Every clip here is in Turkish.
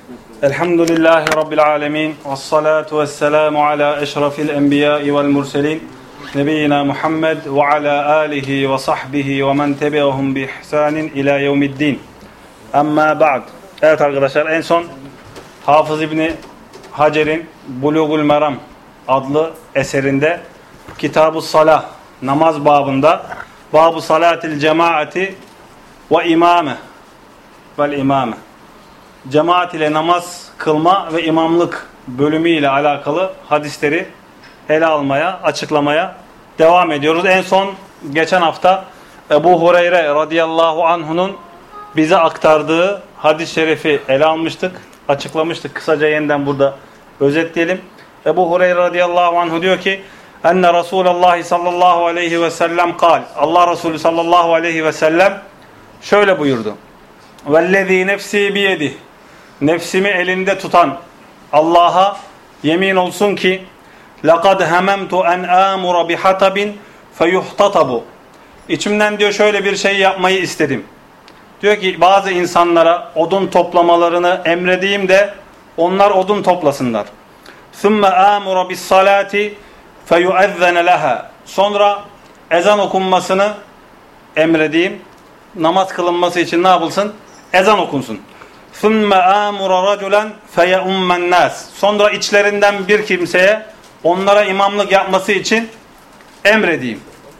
Elhamdülillahi Rabbil alemin. Vessalatu vesselamu ala eşrafil enbiyai vel murselin. Nebiyyina Muhammed ve ala alihi ve sahbihi ve men tebi'ahum bi ihsanin ila yevmiddin. Amma ba'd. Evet arkadaşlar, en son Hafız İbni Hacer'in Bulugul Meram adlı eserinde Kitab-ı Salah, namaz babında Bab-ı Salatil Cemaati ve İmame vel İmame, cemaat ile namaz kılma ve imamlık bölümü ile alakalı hadisleri ele almaya, açıklamaya devam ediyoruz. En son geçen hafta Ebu Hureyre radıyallahu anhu'nun bize aktardığı hadis-i şerifi ele almıştık, açıklamıştık. Kısaca yeniden burada özetleyelim. Ebu Hureyre radıyallahu anhu diyor ki: "Enne Resulullah sallallahu aleyhi ve sellem kal." Allah Resulü sallallahu aleyhi ve sellem şöyle buyurdu: "Vellezî nefsî biyedih." Nefsimi elinde tutan Allah'a yemin olsun ki لَقَدْ هَمَمْتُ اَنْ آمُرَ بِحَتَبٍ فَيُحْتَطَبُ. İçimden diyor şöyle bir şey yapmayı istedim. Diyor ki bazı insanlara odun toplamalarını emredeyim de onlar odun toplasınlar. ثُمَّ آمُرَ بِالصَّلَاةِ فَيُؤَذَّنَ لَهَا. Sonra ezan okunmasını emredeyim. Namaz kılınması için ne yapılsın? Ezan okunsun. ثُمَّ آمُرَ رَجُلًا فَيَؤُمَّ النَّاسِ. Sonra içlerinden bir kimseye onlara imamlık yapması için emredeyim.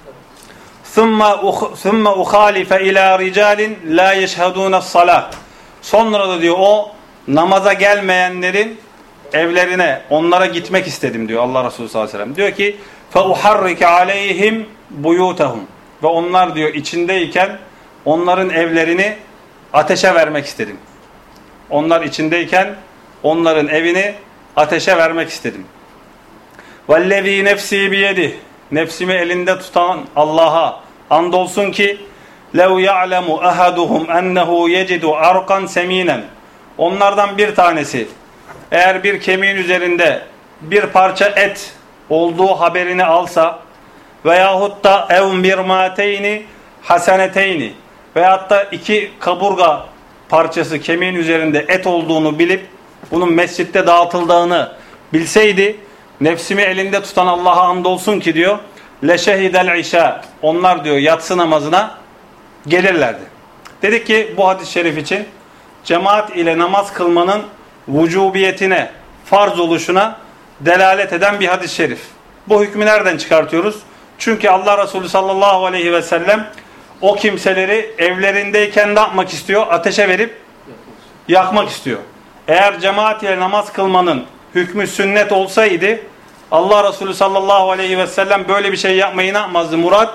ثُمَّ أُخَالِفَ إِلَى رِجَالٍ لَا يَشْهَدُونَ الصَّلَاةِ. Sonra da diyor o namaza gelmeyenlerin evlerine, onlara gitmek istedim diyor Allah Resulü sallallahu aleyhi ve sellem. Diyor ki فَاُحَرِّكَ عَلَيْهِمْ بُيُوتَهُمْ. Ve onlar diyor içindeyken onların evlerini ateşe vermek istedim. Onlar içindeyken onların evini ateşe vermek istedim. وَالَّذ۪ي نَفْس۪ي بِيَدِهِ. Nefsimi elinde tutan Allah'a andolsun ki لَوْ يَعْلَمُ أَحَدُهُمْ أَنَّهُ يَجِدُ عَرْقًا سَم۪ينًا. Onlardan bir tanesi eğer bir kemiğin üzerinde bir parça et olduğu haberini alsa veyahut da اَوْ مِرْمَاتَيْنِ حَسَنَتَيْنِ veyahut da iki kaburga parçası kemiğin üzerinde et olduğunu bilip bunun mescitte dağıtıldığını bilseydi, nefsimi elinde tutan Allah'a andolsun ki diyor leşehidel işa, onlar diyor yatsı namazına gelirlerdi. Dedik ki bu hadis-i şerif için cemaat ile namaz kılmanın vücubiyetine, farz oluşuna delalet eden bir hadis-i şerif. Bu hükmü nereden çıkartıyoruz? Çünkü Allah Resulü sallallahu aleyhi ve sellem o kimseleri evlerindeyken ne yapmak istiyor? Ateşe verip yakmak istiyor. Eğer cemaat ile namaz kılmanın hükmü sünnet olsaydı Allah Resulü sallallahu aleyhi ve sellem böyle bir şey yapmayı ne yapmazdı? Murad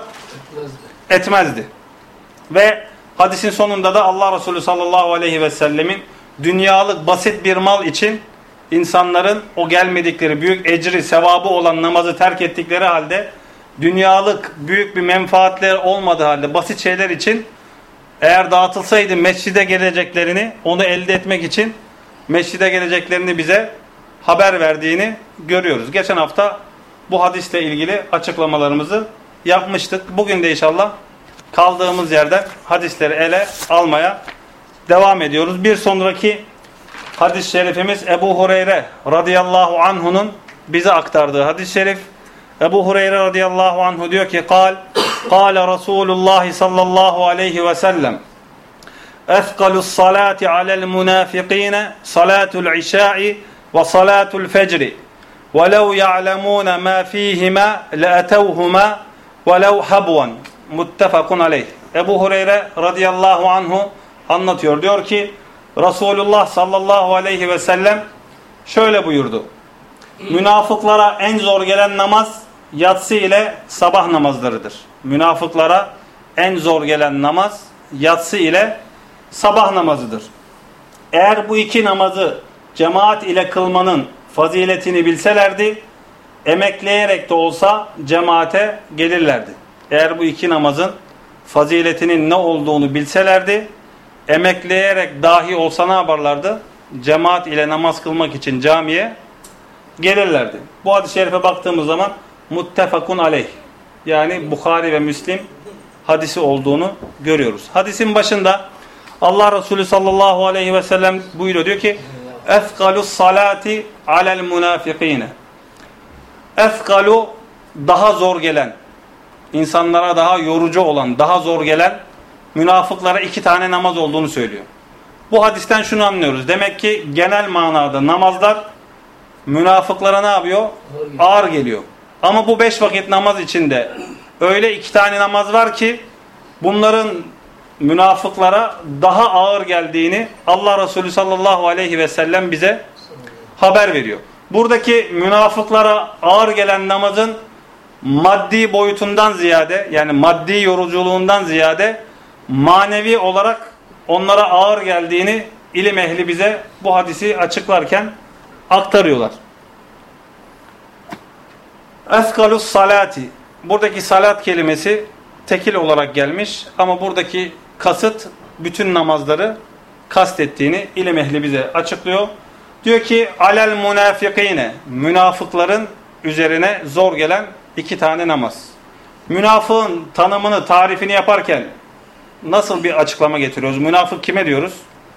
etmezdi. Ve hadisin sonunda da Allah Resulü sallallahu aleyhi ve sellemin dünyalık basit bir mal için insanların o gelmedikleri büyük ecri, sevabı olan namazı terk ettikleri halde dünyalık büyük bir menfaatleri olmadığı halde basit şeyler için eğer dağıtılsaydı mescide geleceklerini, onu elde etmek için mescide geleceklerini bize haber verdiğini görüyoruz. Geçen hafta bu hadisle ilgili açıklamalarımızı yapmıştık. Bugün de inşallah kaldığımız yerden hadisleri ele almaya devam ediyoruz. Bir sonraki hadis-i şerifimiz Ebu Hureyre radıyallahu anhu'nun bize aktardığı hadis-i şerif. Ebu Hureyre radıyallahu anhu diyor ki Kâle Resulullah sallallahu aleyhi ve sellem Efkalus salati alel munafikine salatul işâ'i ve salatul fecri ve lev ya'lemûne mâ fîhima le'etevhuma ve lev habwan. Muttefakun aleyh. Ebu Hureyre radıyallahu anhu anlatıyor. Diyor ki Resulullah sallallahu aleyhi ve sellem şöyle buyurdu: münafıklara en zor gelen namaz yatsı ile sabah namazlarıdır. Münafıklara en zor gelen namaz yatsı ile sabah namazıdır. Eğer bu iki namazı cemaat ile kılmanın faziletini bilselerdi, emekleyerek de olsa cemaate gelirlerdi. Eğer bu iki namazın faziletinin ne olduğunu bilselerdi, emekleyerek dahi olsa ne yaparlardı? Cemaat ile namaz kılmak için camiye gelirlerdi. Bu hadis-i şerife baktığımız zaman muttefakun aleyh, yani Bukhari ve Müslim hadisi olduğunu görüyoruz. Hadisin başında Allah Resulü sallallahu aleyhi ve sellem buyuruyor, diyor ki Efkalus salati alel munafikine. Efkalu daha zor gelen, insanlara daha yorucu olan, daha zor gelen münafıklara 2 tane namaz olduğunu söylüyor. Bu hadisten şunu anlıyoruz. Demek ki genel manada namazlar münafıklara ne yapıyor? Ağır geliyor. Ama bu 5 vakit namaz içinde öyle 2 tane namaz var ki bunların münafıklara daha ağır geldiğini Allah Resulü sallallahu aleyhi ve sellem bize haber veriyor. Buradaki münafıklara ağır gelen namazın maddi boyutundan ziyade, yani maddi yoruculuğundan ziyade manevi olarak onlara ağır geldiğini ilim ehli bize bu hadisi açıklarken aktarıyorlar. Eskalus salati. Buradaki salat kelimesi tekil olarak gelmiş ama buradaki kasıt bütün namazları kastettiğini ilim ehli bize açıklıyor. Diyor ki alel munafikine, münafıkların üzerine zor gelen 2 tane namaz. Münafığın tanımını, tarifini yaparken nasıl bir açıklama getiriyoruz? Münafık kime diyoruz?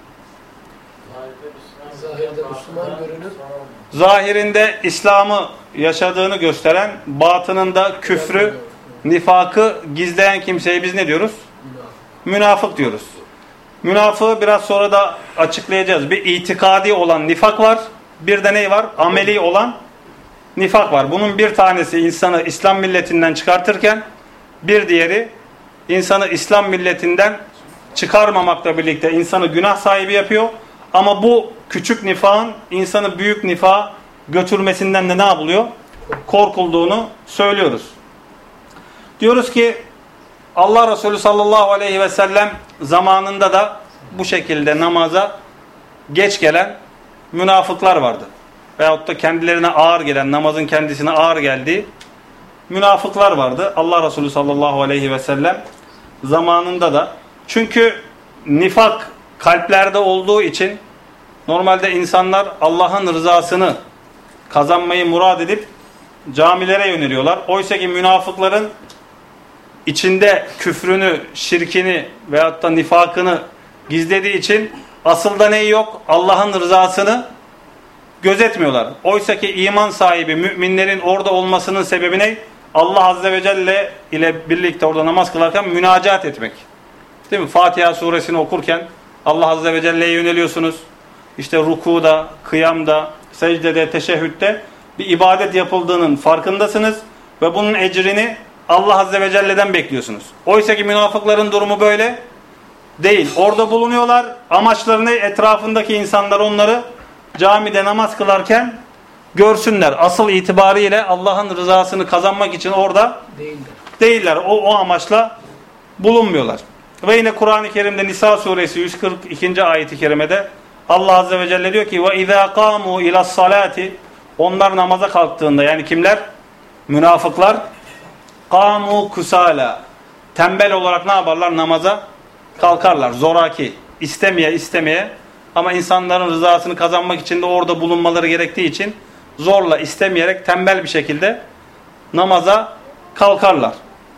Zahirde Müslüman görünür. Zahirinde İslam'ı yaşadığını gösteren, batınında küfrü, nifakı gizleyen kimseye biz ne diyoruz? Münafık diyoruz. Münafığı biraz sonra da açıklayacağız. Bir itikadi olan nifak var. Bir de ne var? Ameli olan nifak var. Bunun bir tanesi insanı İslam milletinden çıkartırken bir diğeri insanı İslam milletinden çıkarmamakla birlikte insanı günah sahibi yapıyor. Ama bu küçük nifakın insanı büyük nifağa götürmesinden de ne yapılıyor? Korkulduğunu söylüyoruz. Diyoruz ki Allah Resulü sallallahu aleyhi ve sellem zamanında da bu şekilde namaza geç gelen münafıklar vardı. Veyahut da kendilerine ağır gelen, namazın kendisine ağır geldiği münafıklar vardı. Allah Resulü sallallahu aleyhi ve sellem zamanında da. Çünkü nifak kalplerde olduğu için normalde insanlar Allah'ın rızasını kazanmayı murad edip camilere yöneliyorlar. Oysa ki münafıkların içinde küfrünü, şirkini veyahut da nifakını gizlediği için asılda neyi yok? Allah'ın rızasını gözetmiyorlar. Oysa ki iman sahibi müminlerin orada olmasının sebebi ne? Allah Azze ve Celle ile birlikte orada namaz kılarken münacat etmek. Değil mi? Fatiha suresini okurken Allah Azze ve Celle'ye yöneliyorsunuz. İşte rukuda, kıyamda, secdede, teşehhütte bir ibadet yapıldığının farkındasınız ve bunun ecrini Allah Azze ve Celle'den bekliyorsunuz. Oysa ki münafıkların durumu böyle değil. Orada bulunuyorlar. Amaçlarını etrafındaki insanlar onları camide namaz kılarken görsünler. Asıl itibariyle Allah'ın rızasını kazanmak için orada değiller. O amaçla bulunmuyorlar. Ve yine Kur'an-ı Kerim'de Nisa suresi 142. ayeti kerimede Allah Azze ve Celle diyor ki وَاِذَا قَامُوا اِلَى الصَّلَاةِ Onlar namaza kalktığında, yani kimler? Münafıklar. قَامُوا كُسَالًا Tembel olarak ne yaparlar? Namaza kalkarlar. Zoraki. İstemeye ama insanların rızasını kazanmak için de orada bulunmaları gerektiği için zorla, istemeyerek, tembel bir şekilde namaza kalkarlar.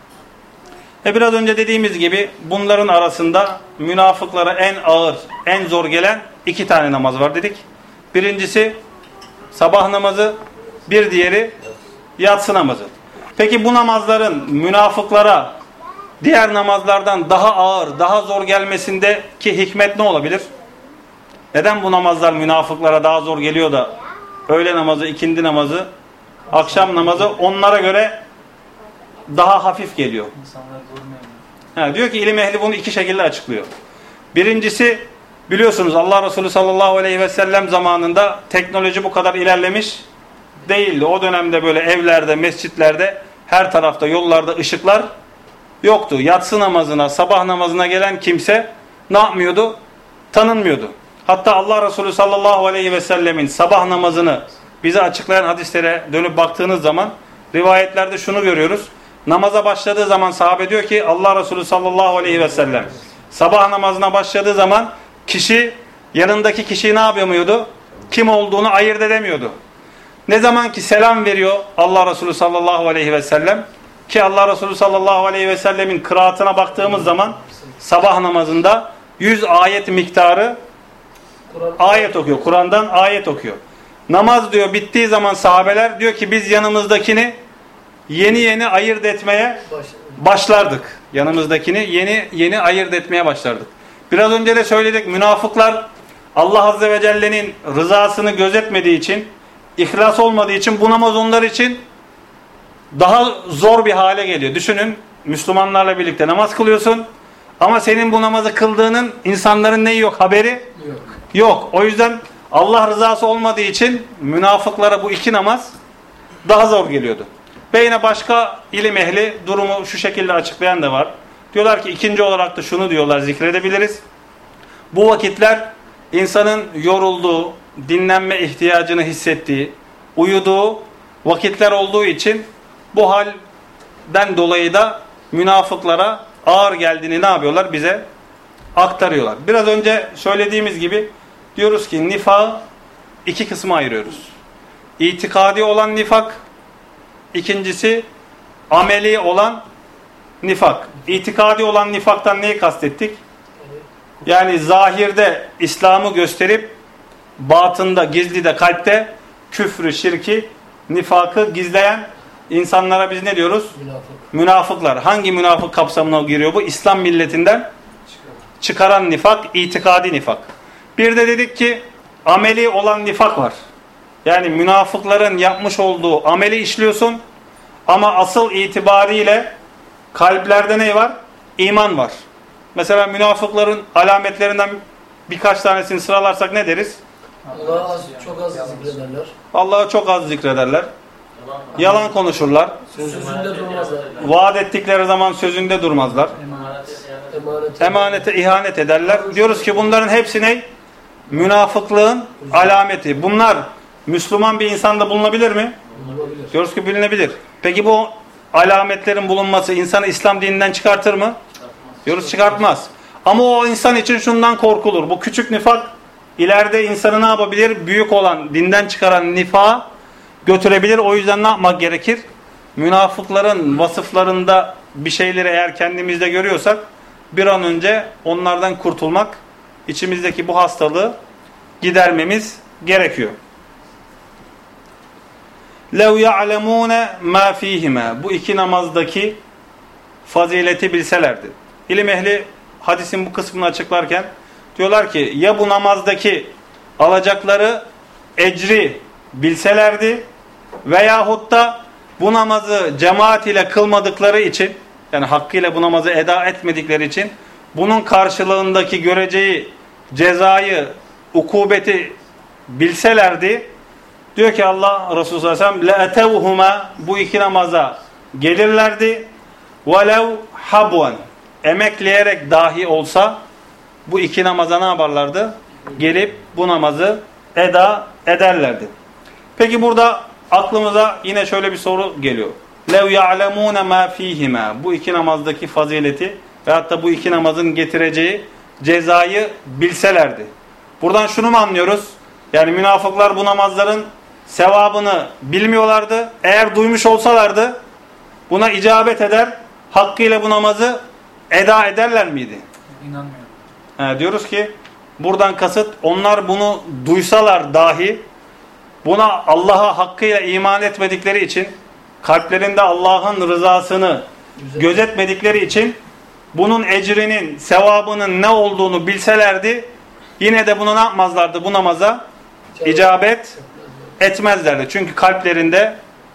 Biraz önce dediğimiz gibi bunların arasında münafıklara en ağır, en zor gelen 2 tane namaz var dedik. Birincisi sabah namazı, bir diğeri yatsı namazı. Peki bu namazların münafıklara diğer namazlardan daha ağır, daha zor gelmesindeki hikmet ne olabilir? Neden bu namazlar münafıklara daha zor geliyor da öğle namazı, ikindi namazı, akşam namazı onlara göre daha hafif geliyor? Diyor ki ilim ehli bunu 2 şekilde açıklıyor. Birincisi, biliyorsunuz Allah Resulü sallallahu aleyhi ve sellem zamanında teknoloji bu kadar ilerlemiş değildi. O dönemde böyle evlerde, mescitlerde, her tarafta, yollarda ışıklar yoktu. Yatsı namazına, sabah namazına gelen kimse ne yapmıyordu? Tanınmıyordu. Hatta Allah Resulü sallallahu aleyhi ve sellemin sabah namazını bize açıklayan hadislere dönüp baktığınız zaman rivayetlerde şunu görüyoruz. Namaza başladığı zaman sahabe diyor ki Allah Resulü sallallahu aleyhi ve sellem sabah namazına başladığı zaman kişi yanındaki kişiyi ne yapamıyordu? Kim olduğunu ayırt edemiyordu. Ne zaman ki selam veriyor Allah Resulü sallallahu aleyhi ve sellem, ki Allah Resulü sallallahu aleyhi ve sellemin kıraatına baktığımız zaman sabah namazında 100 ayet miktarı ayet okuyor. Kur'an'dan ayet okuyor. Namaz diyor bittiği zaman sahabeler diyor ki biz yanımızdakini yeni ayırt etmeye başlardık. Yanımızdakini yeni ayırt etmeye başlardık. Biraz önce de söyledik, münafıklar Allah Azze ve Celle'nin rızasını gözetmediği için, ihlas olmadığı için bu namaz onlar için daha zor bir hale geliyor. Düşünün, Müslümanlarla birlikte namaz kılıyorsun ama senin bu namazı kıldığının insanların neyi yok, haberi yok. O yüzden Allah rızası olmadığı için münafıklara bu iki namaz daha zor geliyordu. Ve yine başka ilim ehli durumu şu şekilde açıklayan da var. Diyorlar ki ikinci olarak da şunu diyorlar, zikredebiliriz. Bu vakitler insanın yorulduğu, dinlenme ihtiyacını hissettiği, uyuduğu vakitler olduğu için bu halden dolayı da münafıklara ağır geldiğini ne yapıyorlar? Bize aktarıyorlar. Biraz önce söylediğimiz gibi diyoruz ki nifakı iki kısma ayırıyoruz. İtikadi olan nifak, ikincisi ameli olan nifak. İtikadi olan nifaktan neyi kastettik? Yani zahirde İslam'ı gösterip batında, gizlide, kalpte küfrü, şirki, nifakı gizleyen insanlara biz ne diyoruz? Münafıklar. Hangi münafık kapsamına giriyor bu? İslam milletinden çıkaran nifak, itikadi nifak. Bir de dedik ki ameli olan nifak var. Yani münafıkların yapmış olduğu ameli işliyorsun ama asıl itibariyle kalplerde ne var? İman var. Mesela münafıkların alametlerinden birkaç tanesini sıralarsak ne deriz? Allah'ı çok az zikrederler. Allah'ı çok az zikrederler. Yalan konuşurlar. Sözünde durmazlar. Vaat ettikleri zaman sözünde durmazlar. Emanete ihanet ederler. Diyoruz ki bunların hepsi ne? Münafıklığın alameti. Bunlar Müslüman bir insanda bulunabilir mi? Bulunabilir. Diyoruz ki bilinebilir. Peki bu alametlerin bulunması insanı İslam dininden çıkartır mı? Diyoruz çıkartmaz. Ama o insan için şundan korkulur. Bu küçük nifak ileride insanı ne yapabilir? Büyük olan, dinden çıkaran nifaka götürebilir. O yüzden ne yapmak gerekir? Münafıkların vasıflarında bir şeyleri eğer kendimizde görüyorsak bir an önce onlardan kurtulmak, içimizdeki bu hastalığı gidermemiz gerekiyor. لَوْ يَعْلَمُونَ مَا ف۪يهِمَا Bu iki namazdaki fazileti bilselerdi. İlim ehli hadisin bu kısmını açıklarken diyorlar ki ya bu namazdaki alacakları ecri bilselerdi veyahut da bu namazı cemaat ile kılmadıkları için, yani hakkıyla bu namazı eda etmedikleri için bunun karşılığındaki göreceği cezayı, ukubeti bilselerdi, diyor ki Allah Resulü sallallahu aleyhi ve sellem لَاَتَوْهُمَا Bu iki namaza gelirlerdi. وَلَوْ حَبْوًا Emekleyerek dahi olsa bu iki namaza ne yaparlardı? Gelip bu namazı eda ederlerdi. Peki burada aklımıza yine şöyle bir soru geliyor. لَوْ يَعْلَمُونَ مَا ف۪يهِمَا Bu iki namazdaki fazileti ve hatta bu iki namazın getireceği cezayı bilselerdi. Buradan şunu mu anlıyoruz? Yani münafıklar bu namazların sevabını bilmiyorlardı. Eğer duymuş olsalardı buna icabet eder, hakkıyla bu namazı eda ederler miydi? İnanmıyorum. Diyoruz ki buradan kasıt onlar bunu duysalar dahi buna Allah'a hakkıyla iman etmedikleri için, kalplerinde Allah'ın rızasını gözetmedikleri için bunun ecrinin, sevabının ne olduğunu bilselerdi yine de bunu ne yapmazlardı? Bu namaza icabet etmezlerdi. Çünkü kalplerinde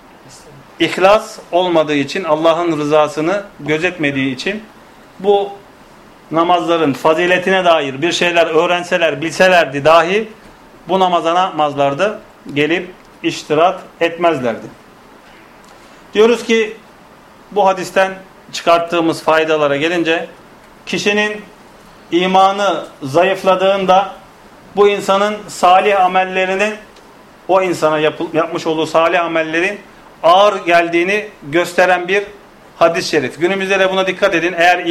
ihlas olmadığı için, Allah'ın rızasını gözetmediği için bu namazların faziletine dair bir şeyler öğrenseler, bilselerdi dahi bu namaza ne yapmazlardı? Gelip iştirak etmezlerdi. Diyoruz ki bu hadisten çıkarttığımız faydalara gelince kişinin imanı zayıfladığında bu insanın salih amellerinin o insana yapmış olduğu salih amellerin ağır geldiğini gösteren bir hadis-i şerif. Günümüzde de buna dikkat edin. Eğer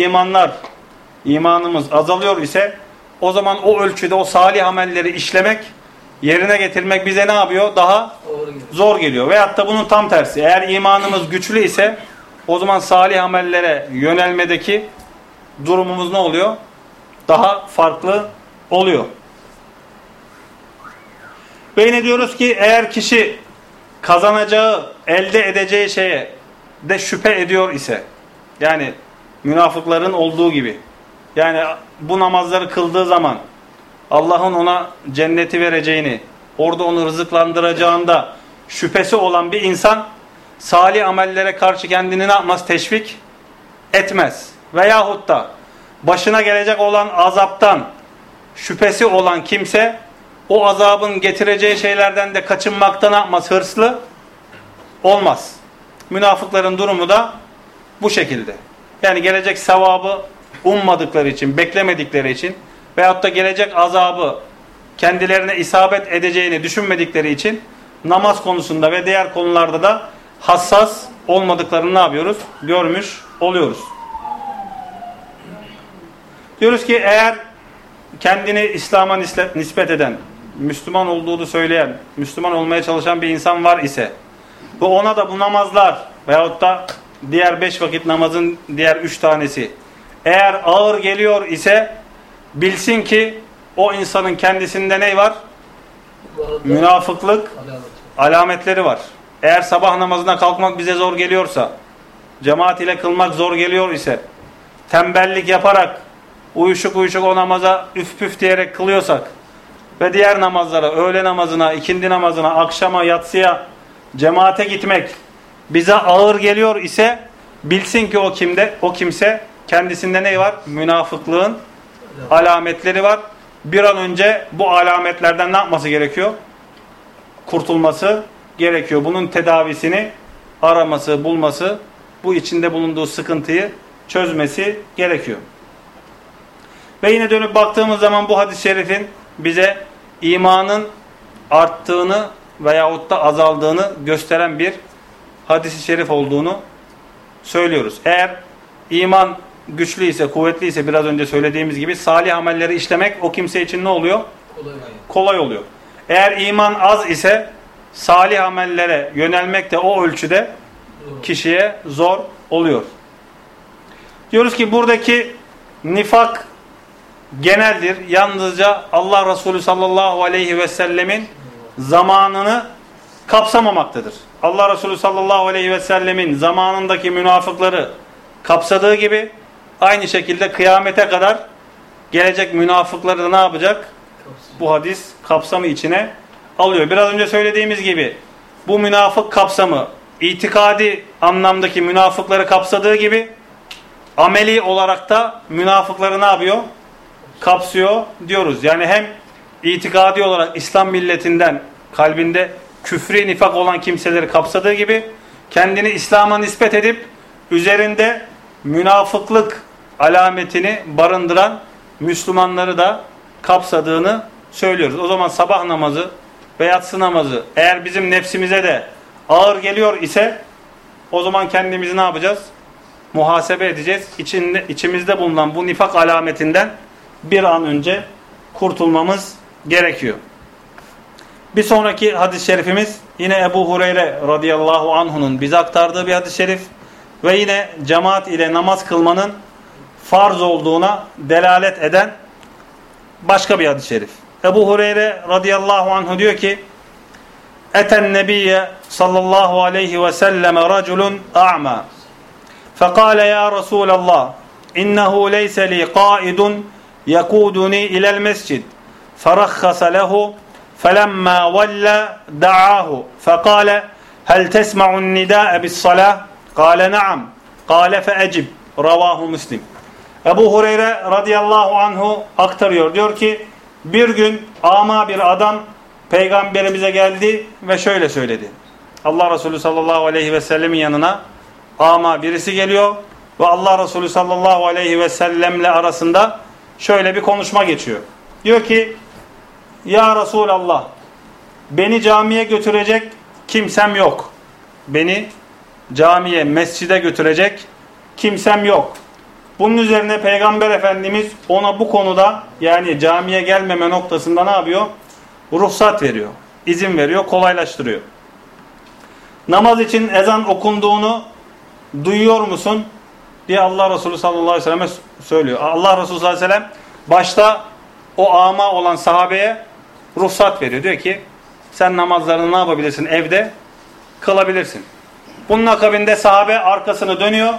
imanımız azalıyor ise o zaman o ölçüde o salih amelleri işlemek, yerine getirmek bize ne yapıyor? Daha zor geliyor. Veyahut da bunun tam tersi. Eğer imanımız güçlü ise o zaman salih amellere yönelmedeki durumumuz ne oluyor? Daha farklı oluyor. Ve yine diyoruz ki eğer kişi kazanacağı, elde edeceği şeye de şüphe ediyor ise, yani münafıkların olduğu gibi, yani bu namazları kıldığı zaman Allah'ın ona cenneti vereceğini, orada onu rızıklandıracağında şüphesi olan bir insan salih amellere karşı kendini ne yapmaz? Teşvik etmez. Veyahut da başına gelecek olan azaptan şüphesi olan kimse o azabın getireceği şeylerden de kaçınmakta ne yapmaz? Hırslı olmaz. Münafıkların durumu da bu şekilde. Yani gelecek sevabı ummadıkları için, beklemedikleri için veyahut da gelecek azabı kendilerine isabet edeceğini düşünmedikleri için namaz konusunda ve diğer konularda da hassas olmadıklarını ne yapıyoruz? Görmüş oluyoruz. Diyoruz ki eğer kendini İslam'a nispet eden, Müslüman olduğunu söyleyen, Müslüman olmaya çalışan bir insan var ise ve ona da bu namazlar veyahut da diğer 5 vakit namazın diğer 3 tanesi eğer ağır geliyor ise bilsin ki o insanın kendisinde ne var? Münafıklık alametleri var. Eğer sabah namazına kalkmak bize zor geliyorsa, cemaat ile kılmak zor geliyor ise, tembellik yaparak uyuşuk uyuşuk o namaza üf püf diyerek kılıyorsak ve diğer namazlara, öğle namazına, ikindi namazına, akşama, yatsıya, cemaate gitmek bize ağır geliyor ise bilsin ki o kimse kendisinde ne var? Münafıklığın alametleri var. Bir an önce bu alametlerden ne yapması gerekiyor? Kurtulması gerekiyor. Bunun tedavisini araması, bulması, bu içinde bulunduğu sıkıntıyı çözmesi gerekiyor. Ve yine dönüp baktığımız zaman bu hadis-i şerifin bize imanın arttığını veyahut da azaldığını gösteren bir hadis-i şerif olduğunu söylüyoruz. Eğer iman güçlü ise, kuvvetli ise biraz önce söylediğimiz gibi salih amelleri işlemek o kimse için ne oluyor? Kolay oluyor. Eğer iman az ise salih amellere yönelmek de o ölçüde kişiye zor oluyor. Diyoruz ki buradaki nifak geneldir. Yalnızca Allah Resulü sallallahu aleyhi ve sellemin zamanını kapsamamaktadır. Allah Resulü sallallahu aleyhi ve sellemin zamanındaki münafıkları kapsadığı gibi aynı şekilde kıyamete kadar gelecek münafıkları da ne yapacak? Bu hadis kapsamı içine alıyor. Biraz önce söylediğimiz gibi bu münafık kapsamı itikadi anlamdaki münafıkları kapsadığı gibi ameli olarak da münafıkları ne yapıyor? Kapsıyor diyoruz. Yani hem itikadi olarak İslam milletinden kalbinde küfri nifak olan kimseleri kapsadığı gibi kendini İslam'a nispet edip üzerinde münafıklık alametini barındıran Müslümanları da kapsadığını söylüyoruz. O zaman sabah namazı ve yatsı namazı eğer bizim nefsimize de ağır geliyor ise o zaman kendimizi ne yapacağız? Muhasebe edeceğiz. İçimizde bulunan bu nifak alametinden bir an önce kurtulmamız gerekiyor. Bir sonraki hadis-i şerifimiz yine Ebu Hureyre radıyallahu anhu'nun bize aktardığı bir hadis-i şerif ve yine cemaat ile namaz kılmanın farz olduğuna delalet eden başka bir hadis-i şerif. Ebu Hureyre radıyallahu anhu diyor ki Eten nebiyye sallallahu aleyhi ve selleme raculun a'ma fekale ya Resulallah innehu leyse li qaidun yekuduni ilel mescid ferakhasa lehu felemma valla da'ahu fekale hel tesma'un nida'a bis salah kale na'am kale feecib ravahu Müslim. Ebu Hureyre radıyallahu anhu aktarıyor. Diyor ki bir gün ama bir adam peygamberimize geldi ve şöyle söyledi. Allah Resulü sallallahu aleyhi ve sellemin yanına ama birisi geliyor ve Allah Resulü sallallahu aleyhi ve sellemle arasında şöyle bir konuşma geçiyor. Diyor ki ya Resulallah beni camiye götürecek kimsem yok. Beni camiye, mescide götürecek kimsem yok. Bunun üzerine Peygamber Efendimiz ona bu konuda yani camiye gelmeme noktasında ne yapıyor? Ruhsat veriyor, izin veriyor, kolaylaştırıyor. Namaz için ezan okunduğunu duyuyor musun? diye Allah Resulü sallallahu aleyhi ve selleme söylüyor. Allah Resulü sallallahu aleyhi ve sellem başta o ama olan sahabeye ruhsat veriyor. Diyor ki sen namazlarını ne yapabilirsin? Evde kılabilirsin. Bunun akabinde sahabe arkasını dönüyor.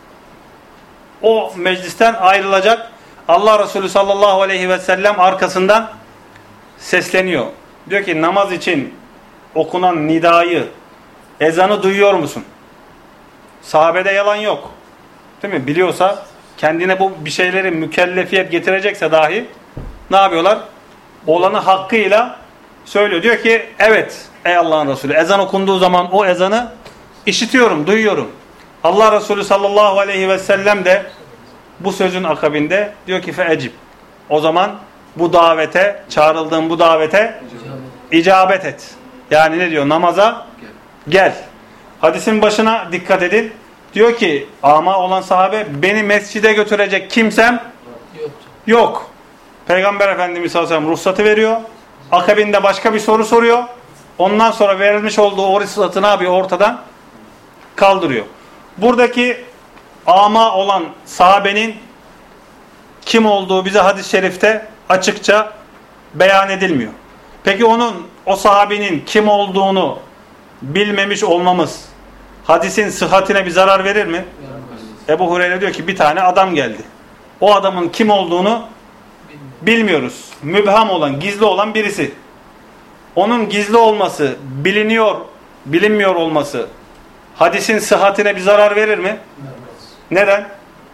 O meclisten ayrılacak. Allah Resulü sallallahu aleyhi ve sellem arkasından sesleniyor. Diyor ki namaz için okunan nidayı, ezanı duyuyor musun? Sahabede yalan yok. Değil mi? Biliyorsa, kendine bu bir şeyleri mükellefiyet getirecekse dahi ne yapıyorlar? Olanı hakkıyla söylüyor. Diyor ki evet ey Allah'ın Resulü, ezan okunduğu zaman o ezanı işitiyorum, duyuyorum. Allah Resulü sallallahu aleyhi ve sellem de bu sözün akabinde diyor ki feecib. O zaman bu davete, çağrıldığın bu davete icabet et. Yani ne diyor? Namaza gel. Hadisin başına dikkat edin. Diyor ki ama olan sahabe, beni mescide götürecek kimsem yok. Peygamber Efendimiz sallallahu aleyhi ve sellem ruhsatı veriyor. Akabinde başka bir soru soruyor. Ondan sonra verilmiş olduğu o ruhsatı ne yapıyor? Ortadan kaldırıyor. Buradaki ama olan sahabenin kim olduğu bize hadis-i şerifte açıkça beyan edilmiyor. Peki o sahabenin kim olduğunu bilmemiş olmamız hadisin sıhhatine bir zarar verir mi? Ebu Hureyre diyor ki bir tane adam geldi. O adamın kim olduğunu bilmiyoruz. Mübham olan, gizli olan birisi. Onun gizli olması, bilinmiyor olması hadisin sıhhatine bir zarar verir mi? Neden?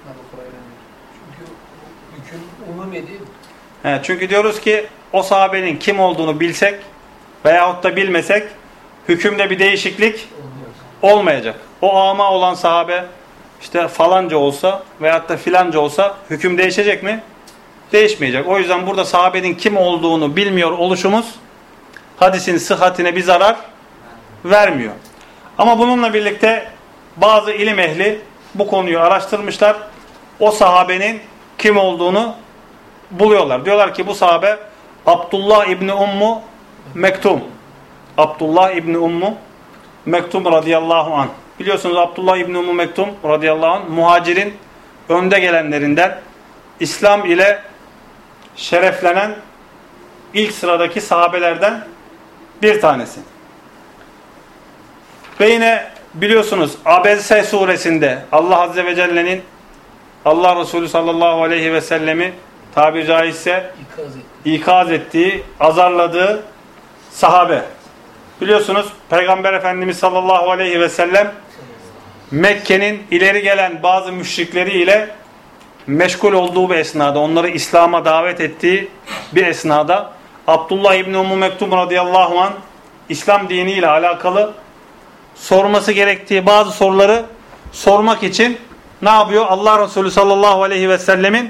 Çünkü hüküm umumi değil. Çünkü diyoruz ki o sahabenin kim olduğunu bilsek veyahut da bilmesek hükümde bir değişiklik olmayacak. O ama olan sahabe işte falanca olsa veyahut da filanca olsa hüküm değişecek mi? Değişmeyecek. O yüzden burada sahabenin kim olduğunu bilmiyor oluşumuz hadisin sıhhatine bir zarar vermiyor. Ama bununla birlikte bazı ilim ehli bu konuyu araştırmışlar. O sahabenin kim olduğunu buluyorlar. Diyorlar ki bu sahabe Abdullah İbni Ummu Mektum. Abdullah İbni Ummu Mektum radıyallahu anh. Biliyorsunuz Abdullah İbni Ummu Mektum radıyallahu anh muhacirin önde gelenlerinden, İslam ile şereflenen ilk sıradaki sahabelerden bir tanesi. Ve yine biliyorsunuz Abese suresinde Allah Azze ve Celle'nin Allah Resulü sallallahu aleyhi ve sellemi tabiri caizse ikaz ettiği, azarladığı sahabe. Biliyorsunuz Peygamber Efendimiz sallallahu aleyhi ve sellem Mekke'nin ileri gelen bazı müşrikleriyle meşgul olduğu bir esnada, onları İslam'a davet ettiği bir esnada Abdullah İbni Ummu Mektum radıyallahu anh İslam diniyle alakalı sorması gerektiği bazı soruları sormak için ne yapıyor? Allah Resulü sallallahu aleyhi ve sellemin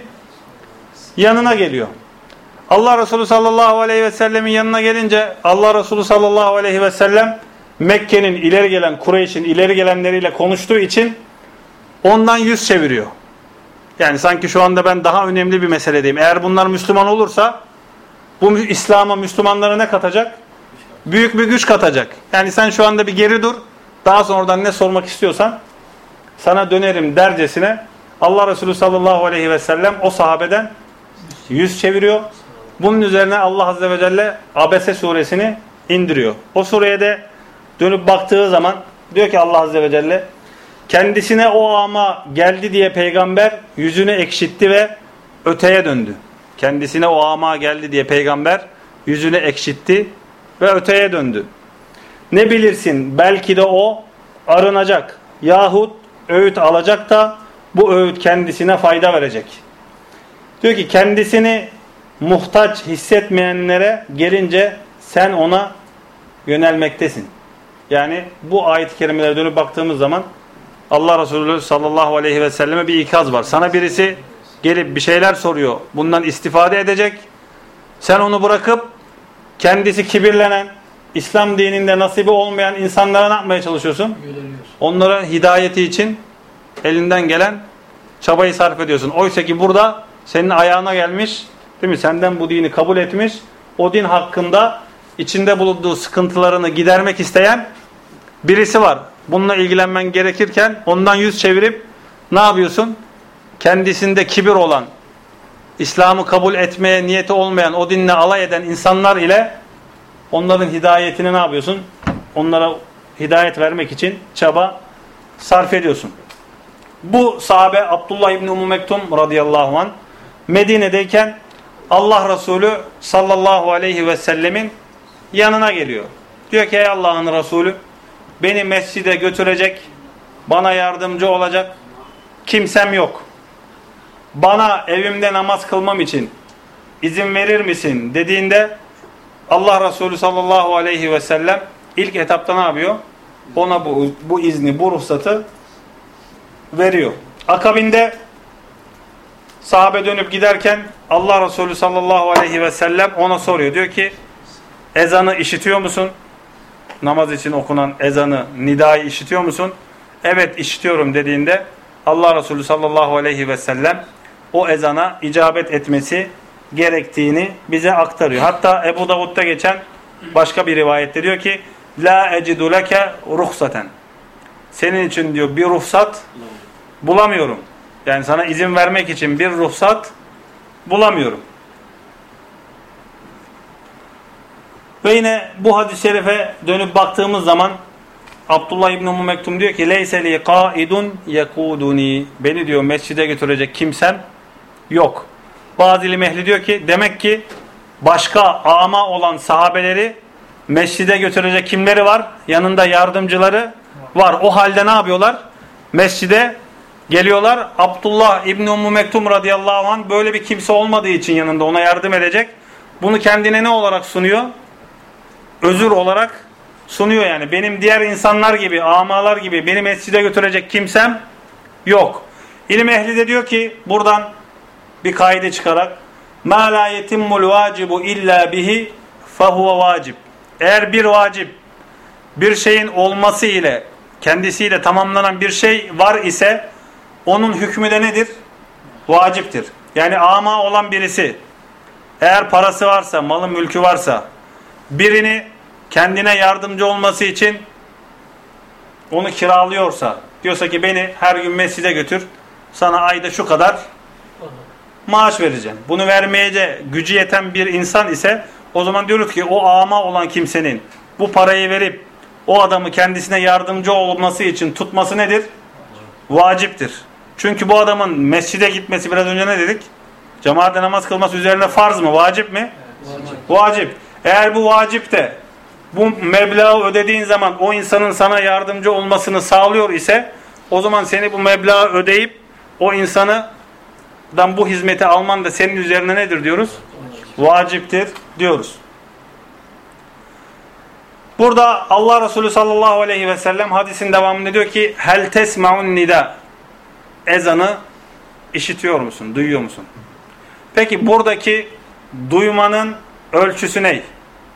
yanına geliyor. Allah Resulü sallallahu aleyhi ve sellemin yanına gelince Allah Resulü sallallahu aleyhi ve sellem Mekke'nin ileri gelen, Kureyş'in ileri gelenleriyle konuştuğu için ondan yüz çeviriyor. Yani sanki şu anda ben daha önemli bir meseledeyim. Eğer bunlar Müslüman olursa bu İslam'a, Müslümanlara ne katacak? Büyük bir güç katacak. Yani sen şu anda bir geri dur. Daha sonradan ne sormak istiyorsan sana dönerim dercesine Allah Resulü sallallahu aleyhi ve sellem o sahabeden yüz çeviriyor. Bunun üzerine Allah Azze ve Celle Abese suresini indiriyor. O sureye de dönüp baktığı zaman diyor ki Allah Azze ve Celle kendisine o ama geldi diye peygamber yüzünü ekşitti ve öteye döndü. Kendisine o ama geldi diye peygamber yüzünü ekşitti ve öteye döndü. Ne bilirsin belki de o arınacak yahut öğüt alacak da bu öğüt kendisine fayda verecek. Diyor ki kendisini muhtaç hissetmeyenlere gelince sen ona yönelmektesin. Yani bu ayet-i kerimelere dönüp baktığımız zaman Allah Resulü sallallahu aleyhi ve selleme bir ikaz var. Sana birisi gelip bir şeyler soruyor. Bundan istifade edecek. Sen onu bırakıp kendisi kibirlenen, İslam dininde nasibi olmayan insanlara ne yapmaya çalışıyorsun? Onlara hidayeti için elinden gelen çabayı sarf ediyorsun. Oysa ki burada senin ayağına gelmiş, değil mi? Senden bu dini kabul etmiş, o din hakkında içinde bulunduğu sıkıntılarını gidermek isteyen birisi var. Bununla ilgilenmen gerekirken ondan yüz çevirip ne yapıyorsun? Kendisinde kibir olan, İslam'ı kabul etmeye niyeti olmayan, o dinle alay eden insanlar ile onların hidayetini ne yapıyorsun? Onlara hidayet vermek için çaba sarf ediyorsun. Bu sahabe Abdullah İbni Ummu Mektum radıyallahu anh Medine'deyken Allah Resulü sallallahu aleyhi ve sellemin yanına geliyor. Diyor ki ey Allah'ın Resulü, beni mescide götürecek, bana yardımcı olacak kimsem yok. Bana evimde namaz kılmam için izin verir misin dediğinde Allah Resulü sallallahu aleyhi ve sellem ilk etapta ne yapıyor? Ona bu izni, bu ruhsatı veriyor. Akabinde sahabe dönüp giderken Allah Resulü sallallahu aleyhi ve sellem ona soruyor. Diyor ki ezanı işitiyor musun? Namaz için okunan ezanı, nidayı işitiyor musun? Evet işitiyorum dediğinde Allah Resulü sallallahu aleyhi ve sellem o ezana icabet etmesi gerektiğini bize aktarıyor. Hatta Ebu Davud'da geçen başka bir rivayette diyor ki la ecidu leke ruhsaten. Senin için diyor bir ruhsat bulamıyorum. Yani sana izin vermek için bir ruhsat bulamıyorum. Ve yine bu hadis-i şerife dönüp baktığımız zaman Abdullah İbni Ummu Mektum diyor ki leyse li qaidun yekuduni. Beni diyor mescide götürecek kimsem yok. Bazı ilim ehli diyor ki demek ki başka ama olan sahabeleri mescide götürecek kimleri var? Yanında yardımcıları var. O halde ne yapıyorlar? Mescide geliyorlar. Abdullah İbni Ummu Mektum radıyallahu anh böyle bir kimse olmadığı için yanında ona yardım edecek. Bunu kendine ne olarak sunuyor? Özür olarak sunuyor yani. Benim diğer insanlar gibi, amalar gibi beni mescide götürecek kimsem yok. İlim ehli de diyor ki buradan bir kaide çıkarak مَا لَا يَتِمُّ الْوَاجِبُ اِلَّا بِهِ فَهُوَ vacib. Eğer bir vacip bir şeyin olması ile kendisiyle tamamlanan bir şey var ise onun hükmü de nedir? Vaciptir. Yani ama olan birisi eğer parası varsa, malı mülkü varsa birini kendine yardımcı olması için onu kiralıyorsa, diyorsa ki beni her gün mescide götür, sana ayda şu kadar maaş vereceğim. Bunu vermeye gücü yeten bir insan ise o zaman diyoruz ki o ama olan kimsenin bu parayı verip o adamı kendisine yardımcı olması için tutması nedir? Vaciptir. Çünkü bu adamın mescide gitmesi, biraz önce ne dedik? Cemaatle namaz kılması üzerine farz mı? Vacip mi? Vacip. Eğer bu vacip de bu meblağı ödediğin zaman o insanın sana yardımcı olmasını sağlıyor ise o zaman seni bu meblağı ödeyip o insandan bu hizmeti alman da senin üzerine nedir diyoruz? Vaciptir diyoruz. Burada Allah Resulü sallallahu aleyhi ve sellem hadisin devamında diyor ki hel tesma'un nida. Ezanı işitiyor musun? Duyuyor musun? Peki buradaki duymanın ölçüsü ne?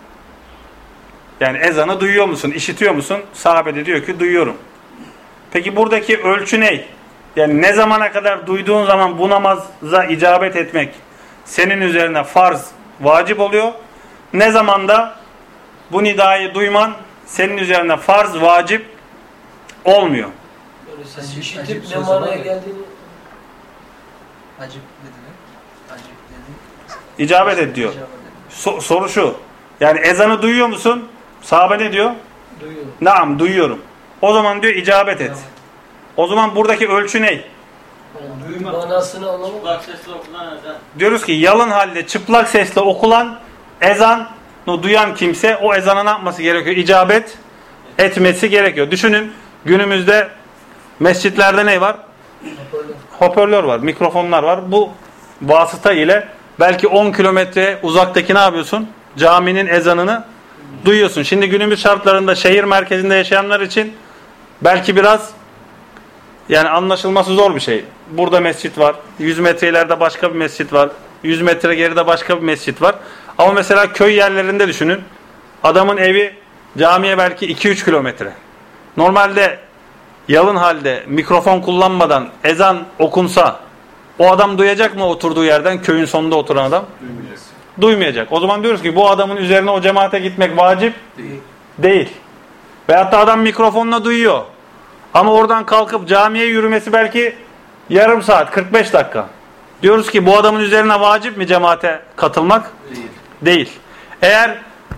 Yani ezanı duyuyor musun? İşitiyor musun? Sahabe de diyor ki duyuyorum. Peki buradaki ölçü ne? Yani ne zamana kadar duyduğun zaman bu namaza icabet etmek senin üzerine farz, vacip oluyor? Ne zamanda bu nidayı duyman senin üzerine farz, vacip olmuyor? Böyle sen işitip ne manaya geldiğini... Acip ne demek? Acip dedi. İcabet et diyor. Soru şu. Yani ezanı duyuyor musun? Sahabe ne diyor? Duyuyorum. Naam duyuyorum. O zaman diyor icabet et. O zaman buradaki ölçü ne? Yani duyma manasını anlamadım. Çıplak sesle okunan ezan. Diyoruz ki yalın halde çıplak sesle okulan ezanı duyan kimse o ezana ne yapması gerekiyor? İcabet etmesi gerekiyor. Düşünün günümüzde mescitlerde ne var? Hoparlör var, mikrofonlar var. Bu vasıta ile belki 10 kilometre uzaktaki ne yapıyorsun? Caminin ezanını duyuyorsun. Şimdi günümüz şartlarında şehir merkezinde yaşayanlar için belki biraz yani anlaşılması zor bir şey. Burada mescit var. 100 metre ileride başka bir mescit var. 100 metre geride başka bir mescit var. Ama mesela köy yerlerinde düşünün. Adamın evi camiye belki 2-3 kilometre. Normalde yalın halde mikrofon kullanmadan ezan okunsa o adam duyacak mı oturduğu yerden, köyün sonunda oturan adam? Duymayacak. O zaman diyoruz ki bu adamın üzerine o cemaate gitmek vacip değil. Veyahut da adam mikrofonla duyuyor. Ama oradan kalkıp camiye yürümesi belki yarım saat, 45 dakika. Diyoruz ki bu adamın üzerine vacip mi cemaate katılmak? Değil. Eğer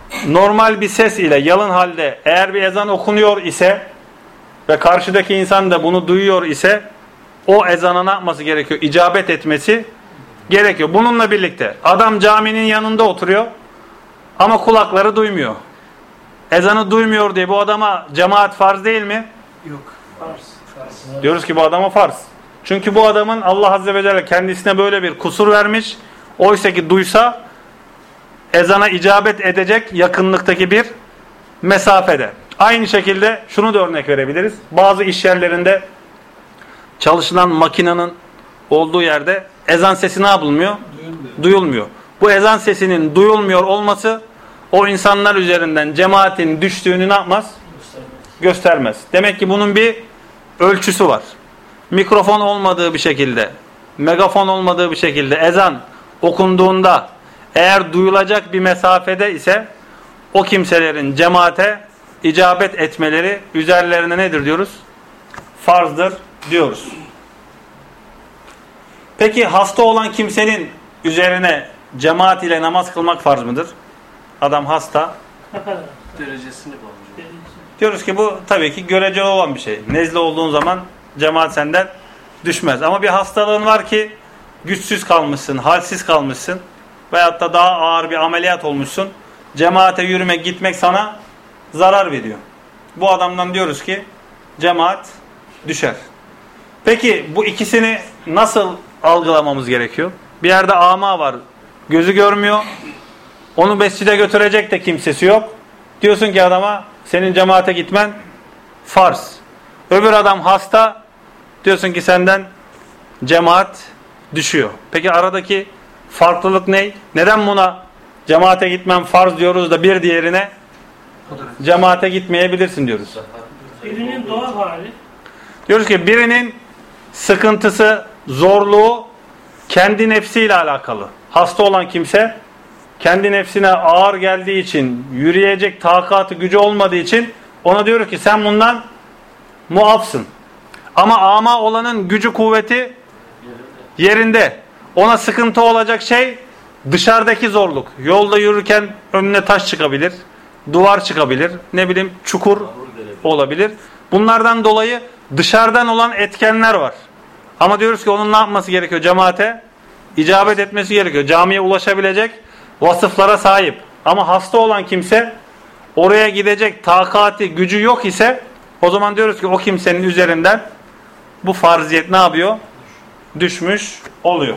normal bir ses ile yalın halde eğer bir ezan okunuyor ise ve karşıdaki insan da bunu duyuyor ise o ezana ne yapması gerekiyor? İcabet etmesi gerekiyor. Bununla birlikte adam caminin yanında oturuyor ama kulakları duymuyor. Ezanı duymuyor diye bu adama cemaat farz değil mi? Yok. Diyoruz ki bu adama farz. Çünkü bu adamın Allah Azze ve Celle kendisine böyle bir kusur vermiş. Oysa ki duysa ezana icabet edecek yakınlıktaki bir mesafede. Aynı şekilde şunu da örnek verebiliriz. Bazı iş yerlerinde çalışılan makinenin olduğu yerde ezan sesi ne yapılmıyor? Duyulmuyor. Bu ezan sesinin duyulmuyor olması o insanlar üzerinden cemaatin düştüğünü ne yapmaz? Göstermez. Demek ki bunun bir ölçüsü var. Mikrofon olmadığı bir şekilde, megafon olmadığı bir şekilde ezan okunduğunda eğer duyulacak bir mesafede ise o kimselerin cemaate icabet etmeleri üzerlerine nedir diyoruz? Farzdır diyoruz. Peki hasta olan kimsenin üzerine cemaat ile namaz kılmak farz mıdır? Adam hasta. Derecesini bağlı. Diyoruz ki bu tabii ki göreceli olan bir şey. Nezle olduğun zaman cemaat senden düşmez. Ama bir hastalığın var ki güçsüz kalmışsın, halsiz kalmışsın veyahut da daha ağır bir ameliyat olmuşsun. Cemaate yürümek, gitmek sana zarar veriyor. Bu adamdan diyoruz ki cemaat düşer. Peki bu ikisini nasıl algılamamız gerekiyor? Bir yerde ama var, gözü görmüyor. Onu mescide götürecek de kimsesi yok. Diyorsun ki adama senin cemaate gitmen farz. Öbür adam hasta. Diyorsun ki senden cemaat düşüyor. Peki aradaki farklılık ne? Neden buna cemaate gitmen farz diyoruz da bir diğerine cemaate gitmeyebilirsin diyoruz. Birinin doğal hali. Diyoruz ki birinin sıkıntısı, zorluğu kendi nefsiyle alakalı. Hasta olan kimse kendi nefsine ağır geldiği için, yürüyecek takatı, gücü olmadığı için ona diyoruz ki sen bundan muafsın. Ama ama olanın gücü, kuvveti yerinde. Ona sıkıntı olacak şey dışarıdaki zorluk. Yolda yürürken önüne taş çıkabilir, duvar çıkabilir, ne bileyim çukur olabilir. Bunlardan dolayı dışarıdan olan etkenler var. Ama diyoruz ki onun ne yapması gerekiyor? Cemaate icabet etmesi gerekiyor. Camiye ulaşabilecek vasıflara sahip. Ama hasta olan kimse oraya gidecek takati, gücü yok ise o zaman diyoruz ki o kimsenin üzerinden bu farziyet ne yapıyor? Düşmüş oluyor.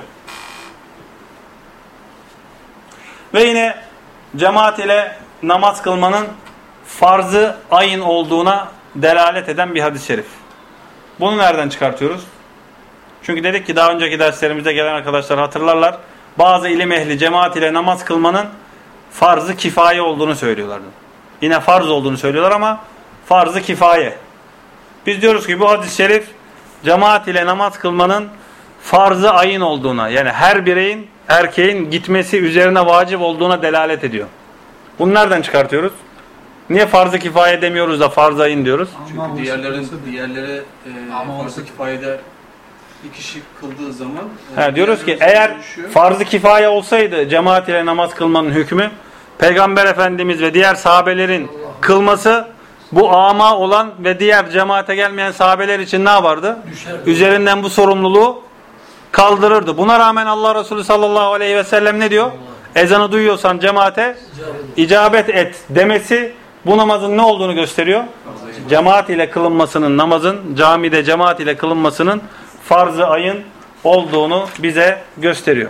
Ve yine cemaat ile namaz kılmanın farzı ayın olduğuna delalet eden bir hadis-i şerif. Bunu nereden çıkartıyoruz? Çünkü dedik ki daha önceki derslerimizde gelen arkadaşlar hatırlarlar. Bazı ilim ehli cemaat ile namaz kılmanın farz-ı kifaye olduğunu söylüyorlardı. Yine farz olduğunu söylüyorlar ama farz-ı kifaye. Biz diyoruz ki bu hadis-i şerif cemaat ile namaz kılmanın farz-ı ayın olduğuna, yani her bireyin, erkeğin gitmesi üzerine vacip olduğuna delalet ediyor. Bunu nereden çıkartıyoruz? Niye farz-ı kifaye demiyoruz da farz-ı ayın diyoruz? Çünkü diğerleri farz-ı kifayede bir kişi kıldığı zaman diyoruz ki eğer farz-ı kifaye olsaydı cemaat ile namaz kılmanın hükmü Peygamber Efendimiz ve diğer sahabelerin kılması bu ama olan ve diğer cemaate gelmeyen sahabeler için ne yapardı? Üzerinden bu sorumluluğu kaldırırdı. Buna rağmen Allah Resulü sallallahu aleyhi ve sellem ne diyor? Ezanı duyuyorsan cemaate icabet et demesi bu namazın ne olduğunu gösteriyor? Cemaat ile kılınmasının, namazın camide cemaat ile kılınmasının farz-ı ayın olduğunu bize gösteriyor.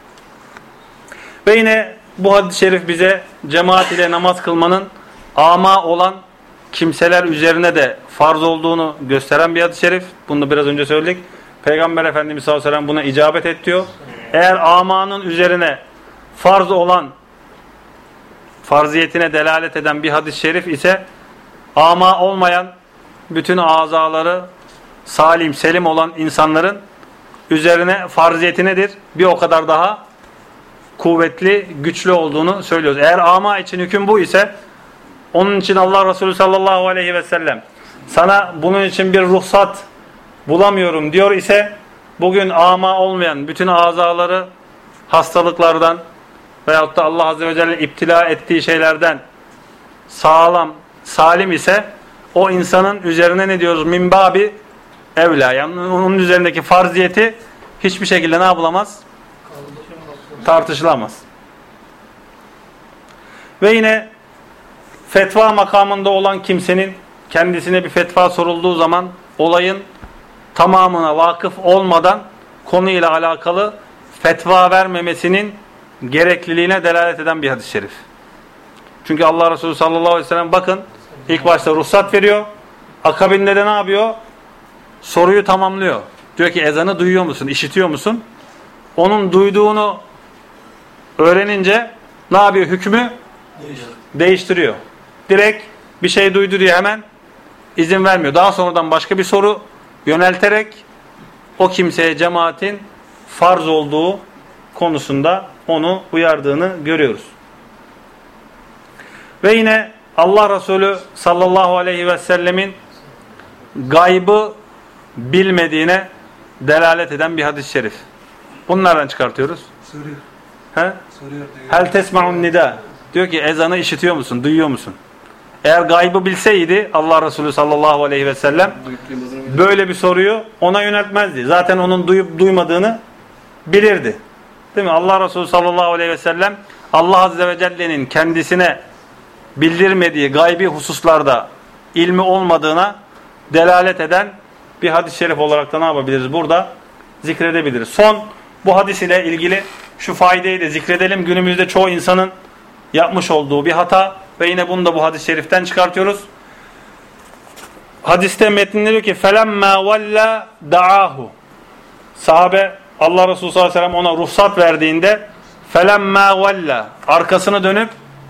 Ve yine bu hadis-i şerif bize cemaat ile namaz kılmanın ama olan kimseler üzerine de farz olduğunu gösteren bir hadis-i şerif. Bunu da biraz önce söyledik. Peygamber Efendimiz sallallahu aleyhi ve sellem buna icabet et diyor. Eğer amanın üzerine farz olan, farziyetine delalet eden bir hadis-i şerif ise ama olmayan bütün azaları salim, selim olan insanların üzerine farziyeti nedir? Bir o kadar daha kuvvetli, güçlü olduğunu söylüyoruz. Eğer ama için hüküm bu ise onun için Allah Resulü sallallahu aleyhi ve sellem sana bunun için bir ruhsat bulamıyorum diyor ise bugün ama olmayan bütün azaları hastalıklardan veyahut da Allah Azze ve Celle iptila ettiği şeylerden sağlam, salim ise o insanın üzerine ne diyoruz? Minbabi evla. Yani onun üzerindeki farziyeti hiçbir şekilde ne yapılamaz? Tartışılamaz. Ve yine fetva makamında olan kimsenin kendisine bir fetva sorulduğu zaman olayın tamamına vakıf olmadan konuyla alakalı fetva vermemesinin gerekliliğine delalet eden bir hadis-i şerif. Çünkü Allah Resulü sallallahu aleyhi ve sellem bakın ilk başta ruhsat veriyor. Akabinde de ne yapıyor? Soruyu tamamlıyor. Diyor ki ezanı duyuyor musun? İşitiyor musun? Onun duyduğunu öğrenince ne yapıyor? Hükmü değiştiriyor. Direkt bir şey duydu diye hemen izin vermiyor. Daha sonradan başka bir soru yönelterek o kimseye cemaatin farz olduğu konusunda onu uyardığını görüyoruz. Ve yine Allah Resulü sallallahu aleyhi ve sellemin gaybı bilmediğine delalet eden bir hadis-i şerif. Bunlardan çıkartıyoruz. Soruyor. He? Soruyor. Hel tesma'un nida. Diyor ki ezanı işitiyor musun? Duyuyor musun? Eğer gaybı bilseydi Allah Resulü sallallahu aleyhi ve sellem böyle bir soruyu ona yöneltmezdi. Zaten onun duyup duymadığını bilirdi. Değil mi? Allah Resulü sallallahu aleyhi ve sellem Allah Azze ve Celle'nin kendisine bildirmediği gaybi hususlarda ilmi olmadığına delalet eden bir hadis-i şerif olarak da ne yapabiliriz? Burada zikredebiliriz. Son bu hadis ile ilgili şu faydayı da zikredelim. Günümüzde çoğu insanın yapmış olduğu bir hata ve yine bunu da bu hadis-i şeriften çıkartıyoruz. Hadiste metninde diyor ki فَلَمَّا وَلَّا دَعَاهُ Sahabe Allah Resulü sallallahu aleyhi ve sellem ona ruhsat verdiğinde فَلَمَّا وَلَّا arkasını dönüp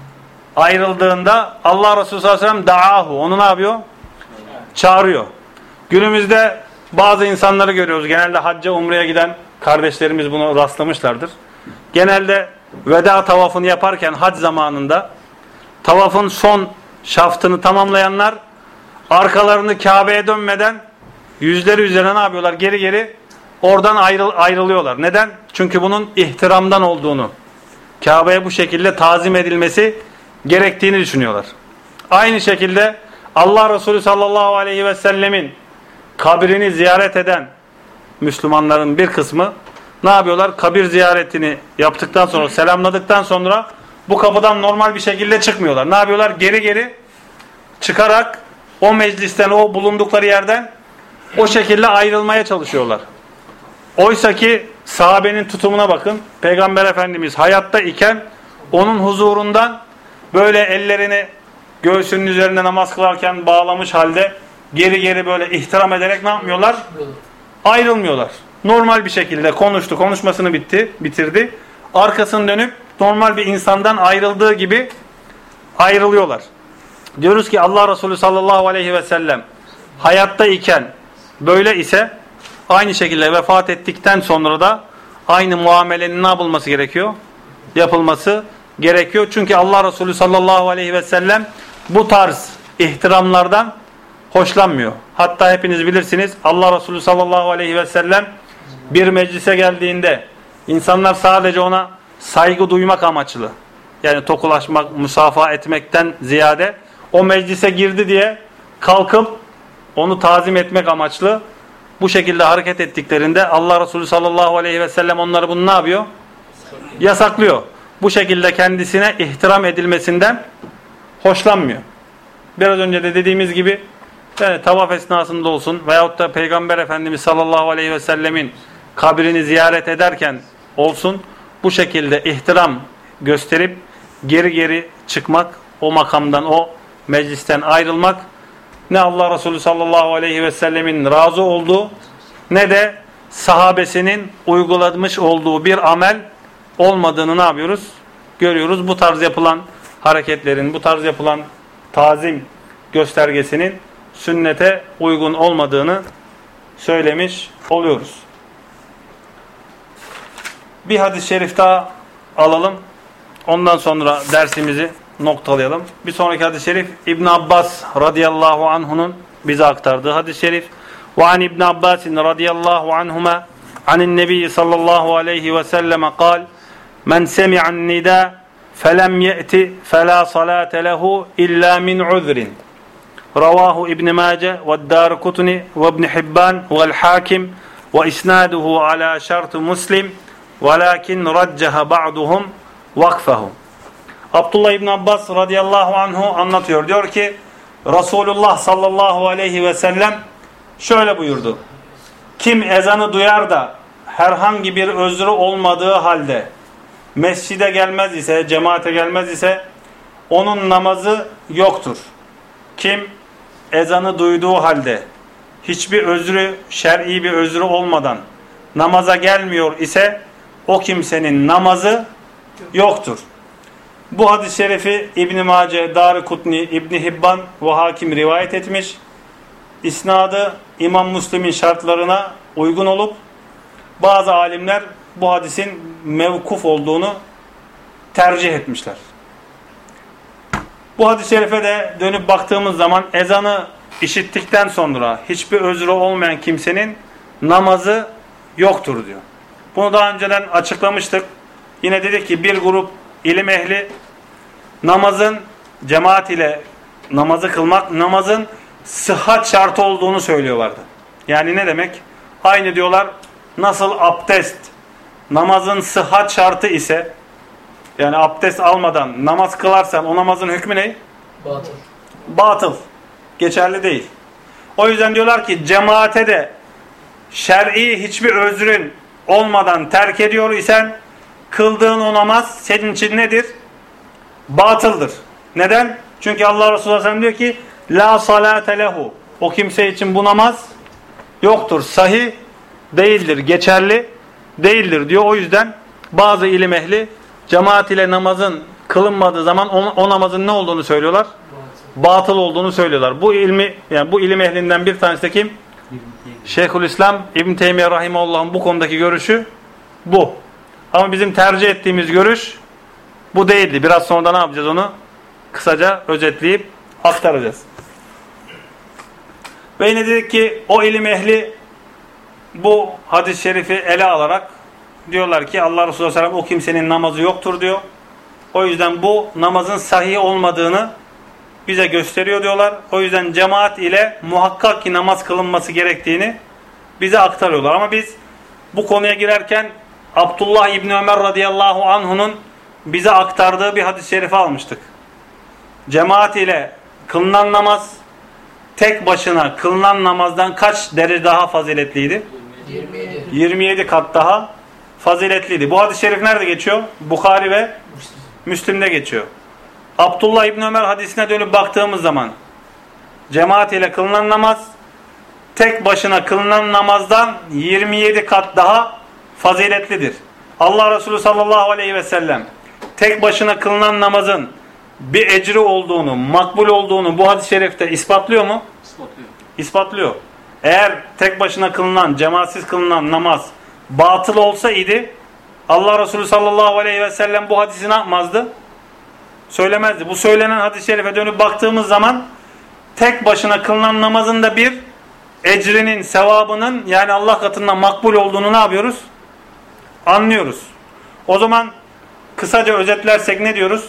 ayrıldığında Allah Resulü sallallahu aleyhi ve sellem da'ahu onu ne yapıyor? Çağırıyor. Günümüzde bazı insanları görüyoruz. Genelde hacca, umreye giden kardeşlerimiz bunu rastlamışlardır. Genelde veda tavafını yaparken hac zamanında tavafın son şaftını tamamlayanlar arkalarını Kabe'ye dönmeden yüzleri üzerine ne yapıyorlar? Geri geri oradan ayrılıyorlar. Neden? Çünkü bunun ihtiramdan olduğunu, Kabe'ye bu şekilde tazim edilmesi gerektiğini düşünüyorlar. Aynı şekilde Allah Resulü sallallahu aleyhi ve sellemin kabrini ziyaret eden Müslümanların bir kısmı ne yapıyorlar? Kabir ziyaretini yaptıktan sonra, selamladıktan sonra bu kapıdan normal bir şekilde çıkmıyorlar. Ne yapıyorlar? Geri geri çıkarak o meclisten, o bulundukları yerden o şekilde ayrılmaya çalışıyorlar. Oysa ki sahabenin tutumuna bakın. Peygamber Efendimiz hayatta iken onun huzurundan böyle ellerini göğsünün üzerinde namaz kılarken bağlamış halde geri geri böyle ihtiram ederek ne yapmıyorlar? Ayrılmıyorlar. Normal bir şekilde konuştu, konuşmasını bitirdi. Arkasını dönüp normal bir insandan ayrıldığı gibi ayrılıyorlar. Diyoruz ki Allah Resulü sallallahu aleyhi ve sellem hayatta iken böyle ise aynı şekilde vefat ettikten sonra da aynı muamelenin ne yapılması gerekiyor? Yapılması gerekiyor. Çünkü Allah Resulü sallallahu aleyhi ve sellem bu tarz ihtiramlardan hoşlanmıyor. Hatta hepiniz bilirsiniz Allah Resulü sallallahu aleyhi ve sellem bir meclise geldiğinde insanlar sadece ona saygı duymak amaçlı, yani tokulaşmak, musafaha etmekten ziyade o meclise girdi diye kalkıp onu tazim etmek amaçlı bu şekilde hareket ettiklerinde Allah Resulü sallallahu aleyhi ve sellem onları bunu ne yapıyor? Yasaklıyor. Bu şekilde kendisine ihtiram edilmesinden hoşlanmıyor. Biraz önce de dediğimiz gibi yani tavaf esnasında olsun veyahut da Peygamber Efendimiz sallallahu aleyhi ve sellemin kabrini ziyaret ederken olsun bu şekilde ihtiram gösterip geri geri çıkmak, o makamdan, o meclisten ayrılmak ne Allah Resulü sallallahu aleyhi ve sellemin razı olduğu ne de sahabesinin uygulamış olduğu bir amel olmadığını ne yapıyoruz? Görüyoruz. Bu tarz yapılan hareketlerin, bu tarz yapılan tazim göstergesinin sünnete uygun olmadığını söylemiş oluyoruz. Bir hadis-i şerif daha alalım. Ondan sonra dersimizi noktalayalım. Bir sonraki hadis-i şerif İbn Abbas radıyallahu anhu'nun bize aktardığı hadis-i şerif. Ve an İbn Abbas radıyallahu anhuma anin Nebi sallallahu aleyhi ve sellem kal: "Men semi'an nida فَلَمْ يَأْتِ فَلَا صَلَاةَ لَهُ إِلَّا مِنْ عُذْرٍ رواه ابن ماجه والدارقطني وابن حبان والحاكم وإسناده على شرط مسلم ولكن رجح بعضهم وقفه. Abdullah İbn Abbas radıyallahu anhu anlatıyor. Diyor ki Resulullah sallallahu aleyhi ve sellem şöyle buyurdu. Kim ezanı duyar da herhangi bir özrü olmadığı halde mescide gelmez ise, cemaate gelmez ise onun namazı yoktur. Kim ezanı duyduğu halde hiçbir özrü, şer'i bir özrü olmadan namaza gelmiyor ise o kimsenin namazı yoktur. Bu hadis-i şerifi İbn-i Mace, Darikutni, İbn-i Hibban ve Hakim rivayet etmiş. İsnadı İmam Müslim'in şartlarına uygun olup bazı alimler bu hadisin mevkuf olduğunu tercih etmişler. Bu hadis-i şerife de dönüp baktığımız zaman ezanı işittikten sonra hiçbir özrü olmayan kimsenin namazı yoktur diyor. Bunu daha önceden açıklamıştık. Yine dedik ki bir grup ilim ehli namazın cemaat ile namazı kılmak namazın sıhhat şartı olduğunu söylüyorlardı. Yani ne demek? Aynı diyorlar nasıl abdest namazın sıhhat şartı ise yani abdest almadan namaz kılarsan o namazın hükmü ne? Batıl. Batıl. Geçerli değil. O yüzden diyorlar ki cemaate de şer'i hiçbir özrün olmadan terk ediyor isen kıldığın o namaz senin için nedir? Batıldır. Neden? Çünkü Allah Resulü Aleyhisselam diyor ki la salate lehu. O kimse için bu namaz yoktur. Sahih değildir. Geçerli değildir diyor. O yüzden bazı ilim ehli cemaat ile namazın kılınmadığı zaman o namazın ne olduğunu söylüyorlar? Batıl olduğunu söylüyorlar. Bu ilim ehlinden bir tanesi de kim? Şeyhülislam İbn Teymiye rahimehullah'ın bu konudaki görüşü bu. Ama bizim tercih ettiğimiz görüş bu değildi. Biraz sonra da ne yapacağız onu? Kısaca özetleyip aktaracağız. Ve yine dedik ki o ilim ehli bu hadis-i şerifi ele alarak diyorlar ki Allah Resulü Aleyhisselam o kimsenin namazı yoktur diyor. O yüzden bu namazın sahih olmadığını bize gösteriyor diyorlar. O yüzden cemaat ile muhakkak ki namaz kılınması gerektiğini bize aktarıyorlar. Ama biz bu konuya girerken Abdullah İbni Ömer radıyallahu anhu'nun bize aktardığı bir hadis-i şerifi almıştık. Cemaat ile kılınan namaz tek başına kılınan namazdan kaç derece daha faziletliydi? 27. 27 kat daha faziletliydi. Bu hadis-i şerif nerede geçiyor? Bukhari ve Müslim'de geçiyor. Abdullah İbni Ömer hadisine dönüp baktığımız zaman cemaat ile kılınan namaz tek başına kılınan namazdan 27 kat daha faziletlidir. Allah Resulü sallallahu aleyhi ve sellem tek başına kılınan namazın bir ecri olduğunu, makbul olduğunu bu hadis-i şerifte ispatlıyor mu? İspatlıyor. İspatlıyor. Eğer tek başına kılınan, cemaatsiz kılınan namaz batıl olsaydı Allah Resulü sallallahu aleyhi ve sellem bu hadisi ne yapmazdı? Söylemezdi. Bu söylenen hadis-i şerife dönüp baktığımız zaman tek başına kılınan namazın da bir ecrinin, sevabının yani Allah katından makbul olduğunu ne yapıyoruz? Anlıyoruz. O zaman kısaca özetlersek ne diyoruz?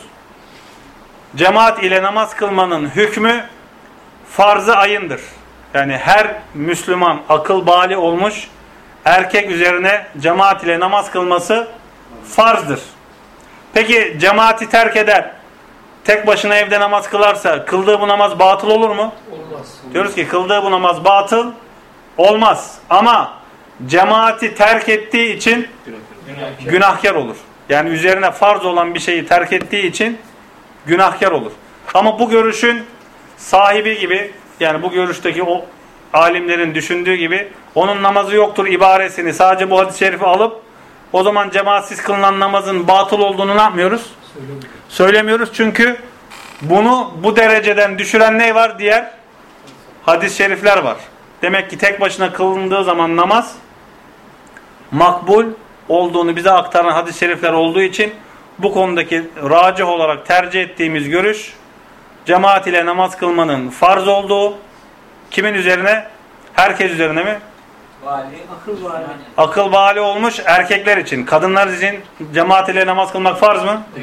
Cemaat ile namaz kılmanın hükmü farz-ı ayındır. Yani her Müslüman akıl bali olmuş erkek üzerine cemaat ile namaz kılması farzdır. Peki cemaati terk eder, tek başına evde namaz kılarsa kıldığı bu namaz batıl olur mu? Olmaz. Diyoruz ki kıldığı bu namaz batıl olmaz. Ama cemaati terk ettiği için günahkar olur. Yani üzerine farz olan bir şeyi terk ettiği için günahkar olur. Ama bu görüşün sahibi gibi yani bu görüşteki o alimlerin düşündüğü gibi onun namazı yoktur ibaresini sadece bu hadis-i şerifi alıp o zaman cemaatsiz kılınan namazın batıl olduğunu ne yapmıyoruz? Söylemiyoruz çünkü bunu bu dereceden düşüren ne var? Diğer hadis-i şerifler var. Demek ki tek başına kılındığı zaman namaz makbul olduğunu bize aktaran hadis-i şerifler olduğu için bu konudaki racih olarak tercih ettiğimiz görüş cemaat ile namaz kılmanın farz olduğu kimin üzerine? Herkes üzerine mi? Akıl var. Akıl bali olmuş erkekler için. Kadınlar için cemaat ile namaz kılmak farz mı? Değil.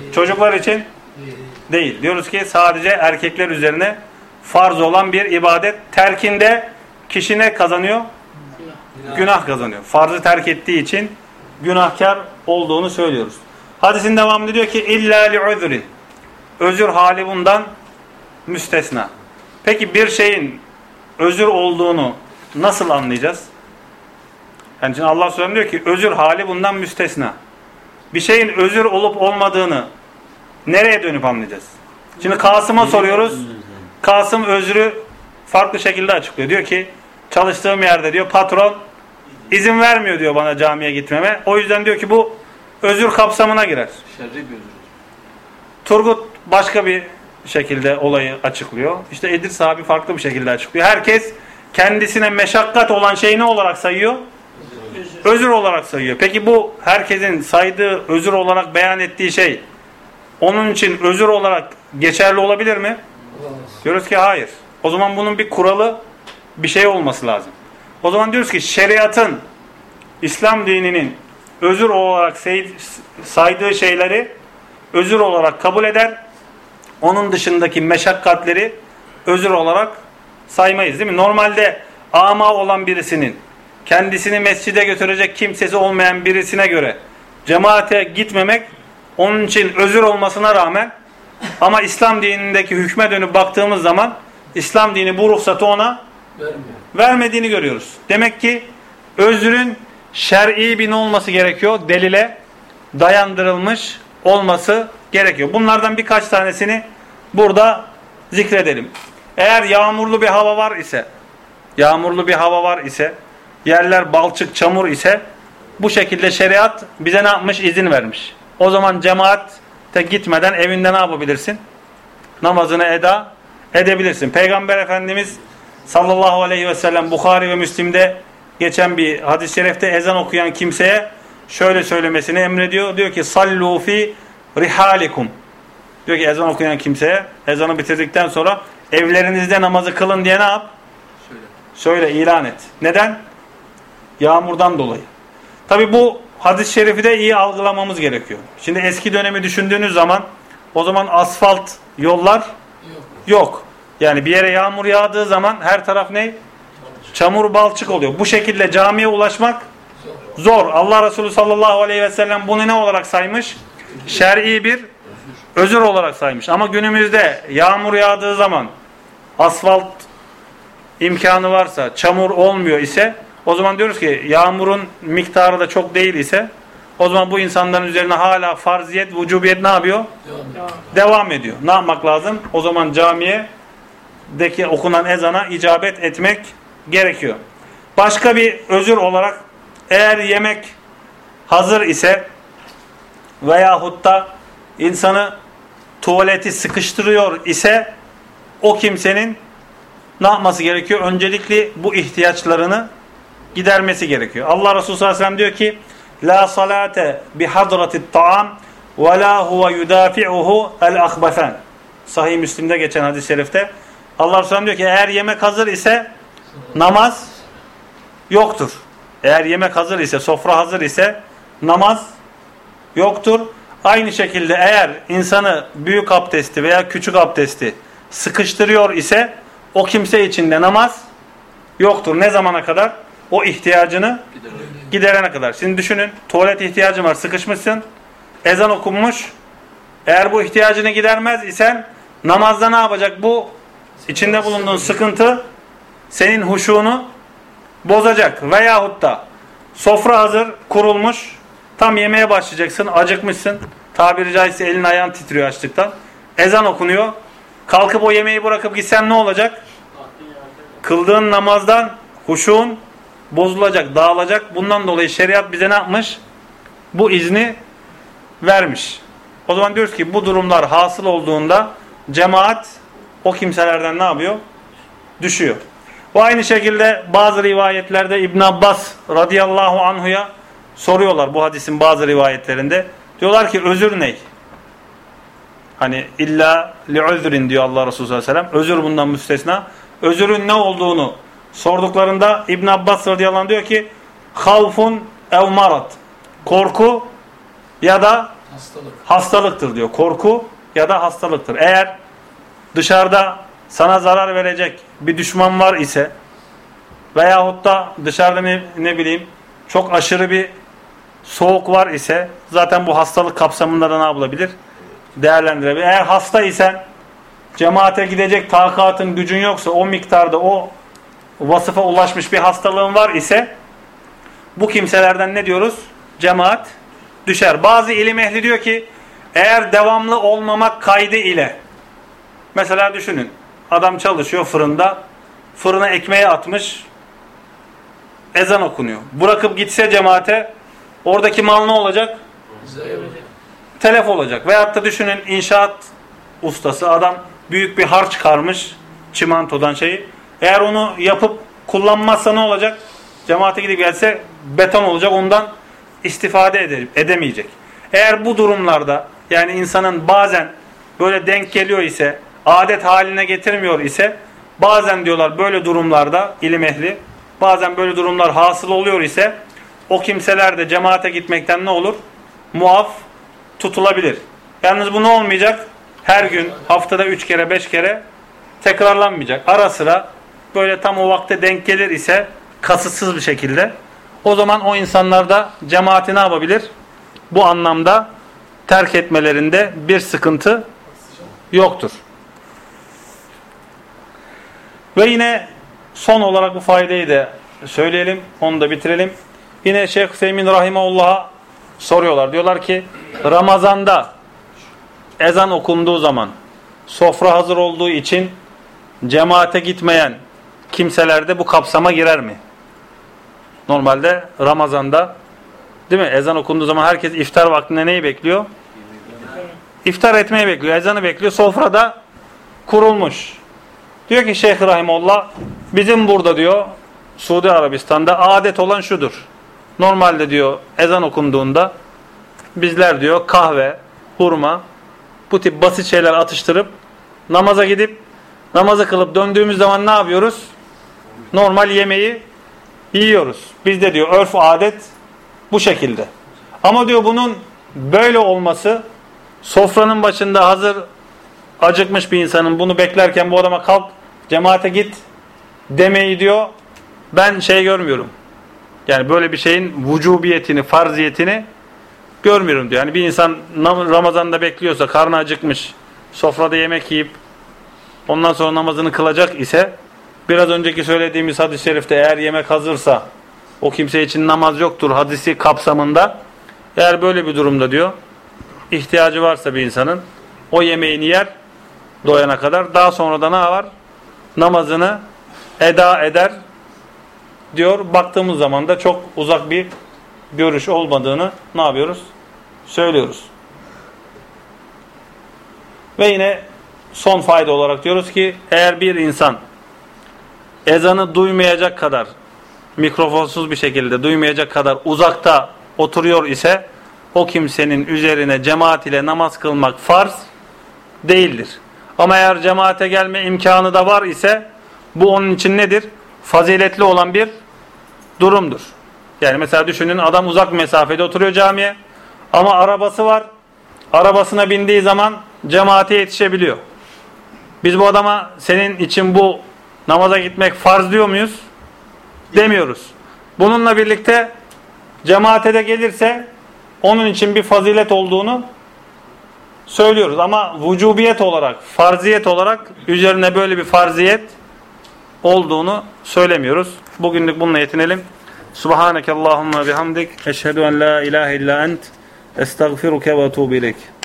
Çocuklar için değil. Diyoruz ki sadece erkekler üzerine farz olan bir ibadet. Terkinde kişi ne kazanıyor? Günah kazanıyor. Farzı terk ettiği için günahkar olduğunu söylüyoruz. Hadisin devamında diyor ki illa li'uzrin. Özür hali bundan müstesna. Peki bir şeyin özür olduğunu nasıl anlayacağız? Yani şimdi Allah Subhanahu diyor ki özür hali bundan müstesna. Bir şeyin özür olup olmadığını nereye dönüp anlayacağız? Şimdi Kasım'a soruyoruz. Kasım özrü farklı şekilde açıklıyor. Diyor ki çalıştığım yerde diyor patron izin vermiyor diyor bana camiye gitmeme. O yüzden diyor ki bu özür kapsamına girer. Şerri bir özür. Turgut başka bir şekilde olayı açıklıyor. İşte İdris abi farklı bir şekilde açıklıyor. Herkes kendisine meşakkat olan şeyi ne olarak sayıyor? Özür olarak sayıyor. Peki bu herkesin saydığı özür olarak beyan ettiği şey onun için özür olarak geçerli olabilir mi? Diyoruz ki hayır. O zaman bunun bir kuralı, bir şey olması lazım. O zaman diyoruz ki şeriatın, İslam dininin özür olarak saydığı şeyleri özür olarak kabul eder. Onun dışındaki meşakkatleri özür olarak saymayız, değil mi? Normalde ama olan birisinin kendisini mescide götürecek kimsesi olmayan birisine göre cemaate gitmemek onun için özür olmasına rağmen ama İslam dinindeki hükme dönüp baktığımız zaman İslam dini bu ruhsatı ona vermediğini görüyoruz. Demek ki özrün şer'i bir ne olması gerekiyor? Delile dayandırılmış olması gerekiyor. Bunlardan birkaç tanesini burada zikredelim. Eğer yağmurlu bir hava var ise, yerler balçık, çamur ise bu şekilde şeriat bize ne yapmış? İzin vermiş. O zaman cemaate gitmeden evinde ne yapabilirsin? Namazını eda edebilirsin. Peygamber Efendimiz sallallahu aleyhi ve sellem Bukhari ve Müslim'de geçen bir hadis-i şerifte ezan okuyan kimseye şöyle söylemesini emrediyor. Diyor ki sallu fi rihalikum. Diyor ki ezan okuyan kimseye ezanı bitirdikten sonra evlerinizde namazı kılın diye ne yap? Söyle, ilan et. Neden? Yağmurdan dolayı. Tabi bu hadis-i şerifi de iyi algılamamız gerekiyor. Şimdi eski dönemi düşündüğünüz zaman o zaman asfalt yollar yok. Yani bir yere yağmur yağdığı zaman her taraf ne? Çamur, balçık oluyor. Bu şekilde camiye ulaşmak zor. Allah Resulü sallallahu aleyhi ve sellem bunu ne olarak saymış? Şer'i bir özür olarak saymış. Ama günümüzde yağmur yağdığı zaman asfalt imkanı varsa, çamur olmuyor ise o zaman diyoruz ki yağmurun miktarı da çok değil ise o zaman bu insanların üzerine hala farziyet, vücubiyet ne yapıyor? Devam ediyor. Ne yapmak lazım? O zaman camiyedeki okunan ezana icabet etmek gerekiyor. Başka bir özür olarak eğer yemek hazır ise veyahut da insanı tuvaleti sıkıştırıyor ise o kimsenin ne yapması gerekiyor? Öncelikle bu ihtiyaçlarını gidermesi gerekiyor. Allah Resulü sallallahu aleyhi ve sellem diyor ki la salate bihadratit ta'am ve la huve yudafi'uhu el-akhbasan. Sahih Müslim'de geçen hadis-i şerifte Allah Resulü diyor ki eğer yemek hazır ise namaz yoktur. Eğer yemek hazır ise, sofra hazır ise namaz yoktur. Aynı şekilde eğer insanı büyük abdesti veya küçük abdesti sıkıştırıyor ise o kimse için de namaz yoktur. Ne zamana kadar? O ihtiyacını giderene kadar. Şimdi düşünün, tuvalet ihtiyacın var, sıkışmışsın, ezan okunmuş. Eğer bu ihtiyacını gidermez isen namazda ne yapacak? Bu içinde bulunduğun sıkıntı senin huşunu bozacak. Veyahut da sofra hazır, kurulmuş, tam yemeğe başlayacaksın, acıkmışsın, tabiri caizse elin ayağın titriyor açlıktan. Ezan okunuyor. Kalkıp o yemeği bırakıp gitsen ne olacak? Kıldığın namazdan huşun bozulacak, dağılacak. Bundan dolayı şeriat bize ne yapmış? Bu izni vermiş. O zaman diyoruz ki bu durumlar hasıl olduğunda cemaat o kimselerden ne yapıyor? Düşüyor. Bu aynı şekilde bazı rivayetlerde İbn Abbas radıyallahu anhu'ya soruyorlar bu hadisin bazı rivayetlerinde. Diyorlar ki özür ne? Hani illa li'uzrin diyor Allah Resulü sallallahu aleyhi ve sellem. Özür bundan müstesna. Özürün ne olduğunu sorduklarında İbn Abbas radıyallahu anh diyor ki havfun ev marat. Korku ya da Hastalıktır diyor. Korku ya da hastalıktır. Eğer dışarıda sana zarar verecek bir düşman var ise veyahut da dışarıda ne bileyim çok aşırı bir soğuk var ise zaten bu hastalık kapsamında da ne yapılabilir? Değerlendirebilir. Eğer hasta isen, cemaate gidecek takatın, gücün yoksa, o miktarda o vasıfa ulaşmış bir hastalığın var ise bu kimselerden ne diyoruz? Cemaat düşer. Bazı ilim ehli diyor ki eğer devamlı olmamak kaydı ile, mesela düşünün, adam çalışıyor fırında, fırına ekmeği atmış, ezan okunuyor. Bırakıp gitse cemaate, oradaki mal ne olacak? Telef olacak. Veyahut da düşünün, inşaat ustası, adam büyük bir harç çıkarmış çimentodan şeyi. Eğer onu yapıp kullanmazsa ne olacak? Cemaate gidip gelse beton olacak, ondan istifade edemeyecek. Eğer bu durumlarda, yani insanın bazen böyle denk geliyor ise, adet haline getirmiyor ise, bazen diyorlar böyle durumlarda ilim ehli, bazen böyle durumlar hasıl oluyor ise o kimseler de cemaate gitmekten ne olur? Muaf tutulabilir. Yalnız bu ne olmayacak? Her gün, haftada 3 kere 5 kere tekrarlanmayacak. Ara sıra böyle tam o vakte denk gelir ise kasıtsız bir şekilde, o zaman o insanlar da cemaati ne yapabilir? Bu anlamda terk etmelerinde bir sıkıntı yoktur. Ve yine son olarak bu faydayı da söyleyelim, onu da bitirelim. Yine Şeyh Hüseyin Rahimahullah'a soruyorlar. Diyorlar ki Ramazan'da ezan okunduğu zaman sofra hazır olduğu için cemaate gitmeyen kimselerde bu kapsama girer mi? Normalde Ramazan'da, değil mi? Ezan okunduğu zaman herkes iftar vaktinde neyi bekliyor? İftar etmeyi bekliyor. Ezanı bekliyor. Sofrada kurulmuş. Diyor ki Şeyh Rahimullah, bizim burada diyor Suudi Arabistan'da adet olan şudur. Normalde diyor ezan okunduğunda bizler diyor kahve, hurma, bu tip basit şeyler atıştırıp namaza gidip namazı kılıp döndüğümüz zaman ne yapıyoruz? Normal yemeği yiyoruz. Bizde diyor örf adet bu şekilde. Ama diyor bunun böyle olması, sofranın başında hazır acıkmış bir insanın bunu beklerken bu adama kalk cemaate git demeyi diyor ben görmüyorum. Yani böyle bir şeyin vücubiyetini, farziyetini görmüyorum diyor. Yani bir insan Ramazan'da bekliyorsa, karnı acıkmış, sofrada yemek yiyip ondan sonra namazını kılacak ise, biraz önceki söylediğimiz hadis-i şerifte eğer yemek hazırsa o kimse için namaz yoktur hadisi kapsamında, eğer böyle bir durumda diyor ihtiyacı varsa bir insanın o yemeğini yer doyana kadar, daha sonra da ne var? Namazını eda eder diyor. Baktığımız zaman da çok uzak bir görüş olmadığını ne yapıyoruz? Söylüyoruz. Ve yine son fayda olarak diyoruz ki eğer bir insan ezanı duymayacak kadar, mikrofonsuz bir şekilde duymayacak kadar uzakta oturuyor ise o kimsenin üzerine cemaat ile namaz kılmak farz değildir. Ama eğer cemaate gelme imkanı da var ise bu onun için nedir? Faziletli olan bir durumdur. Yani mesela düşünün, adam uzak mesafede oturuyor camiye ama arabası var. Arabasına bindiği zaman cemaate yetişebiliyor. Biz bu adama senin için bu namaza gitmek farz diyor muyuz? Demiyoruz. Bununla birlikte cemaate de gelirse onun için bir fazilet olduğunu söylüyoruz. Ama vücubiyet olarak, farziyet olarak üzerine böyle bir farziyet olduğunu söylemiyoruz. Bugünlük bununla yetinelim. Subhaneke Allahumma bihamdik. Eşhedü en la ilahe illa ent. Estağfiruke ve etûbü ileyk.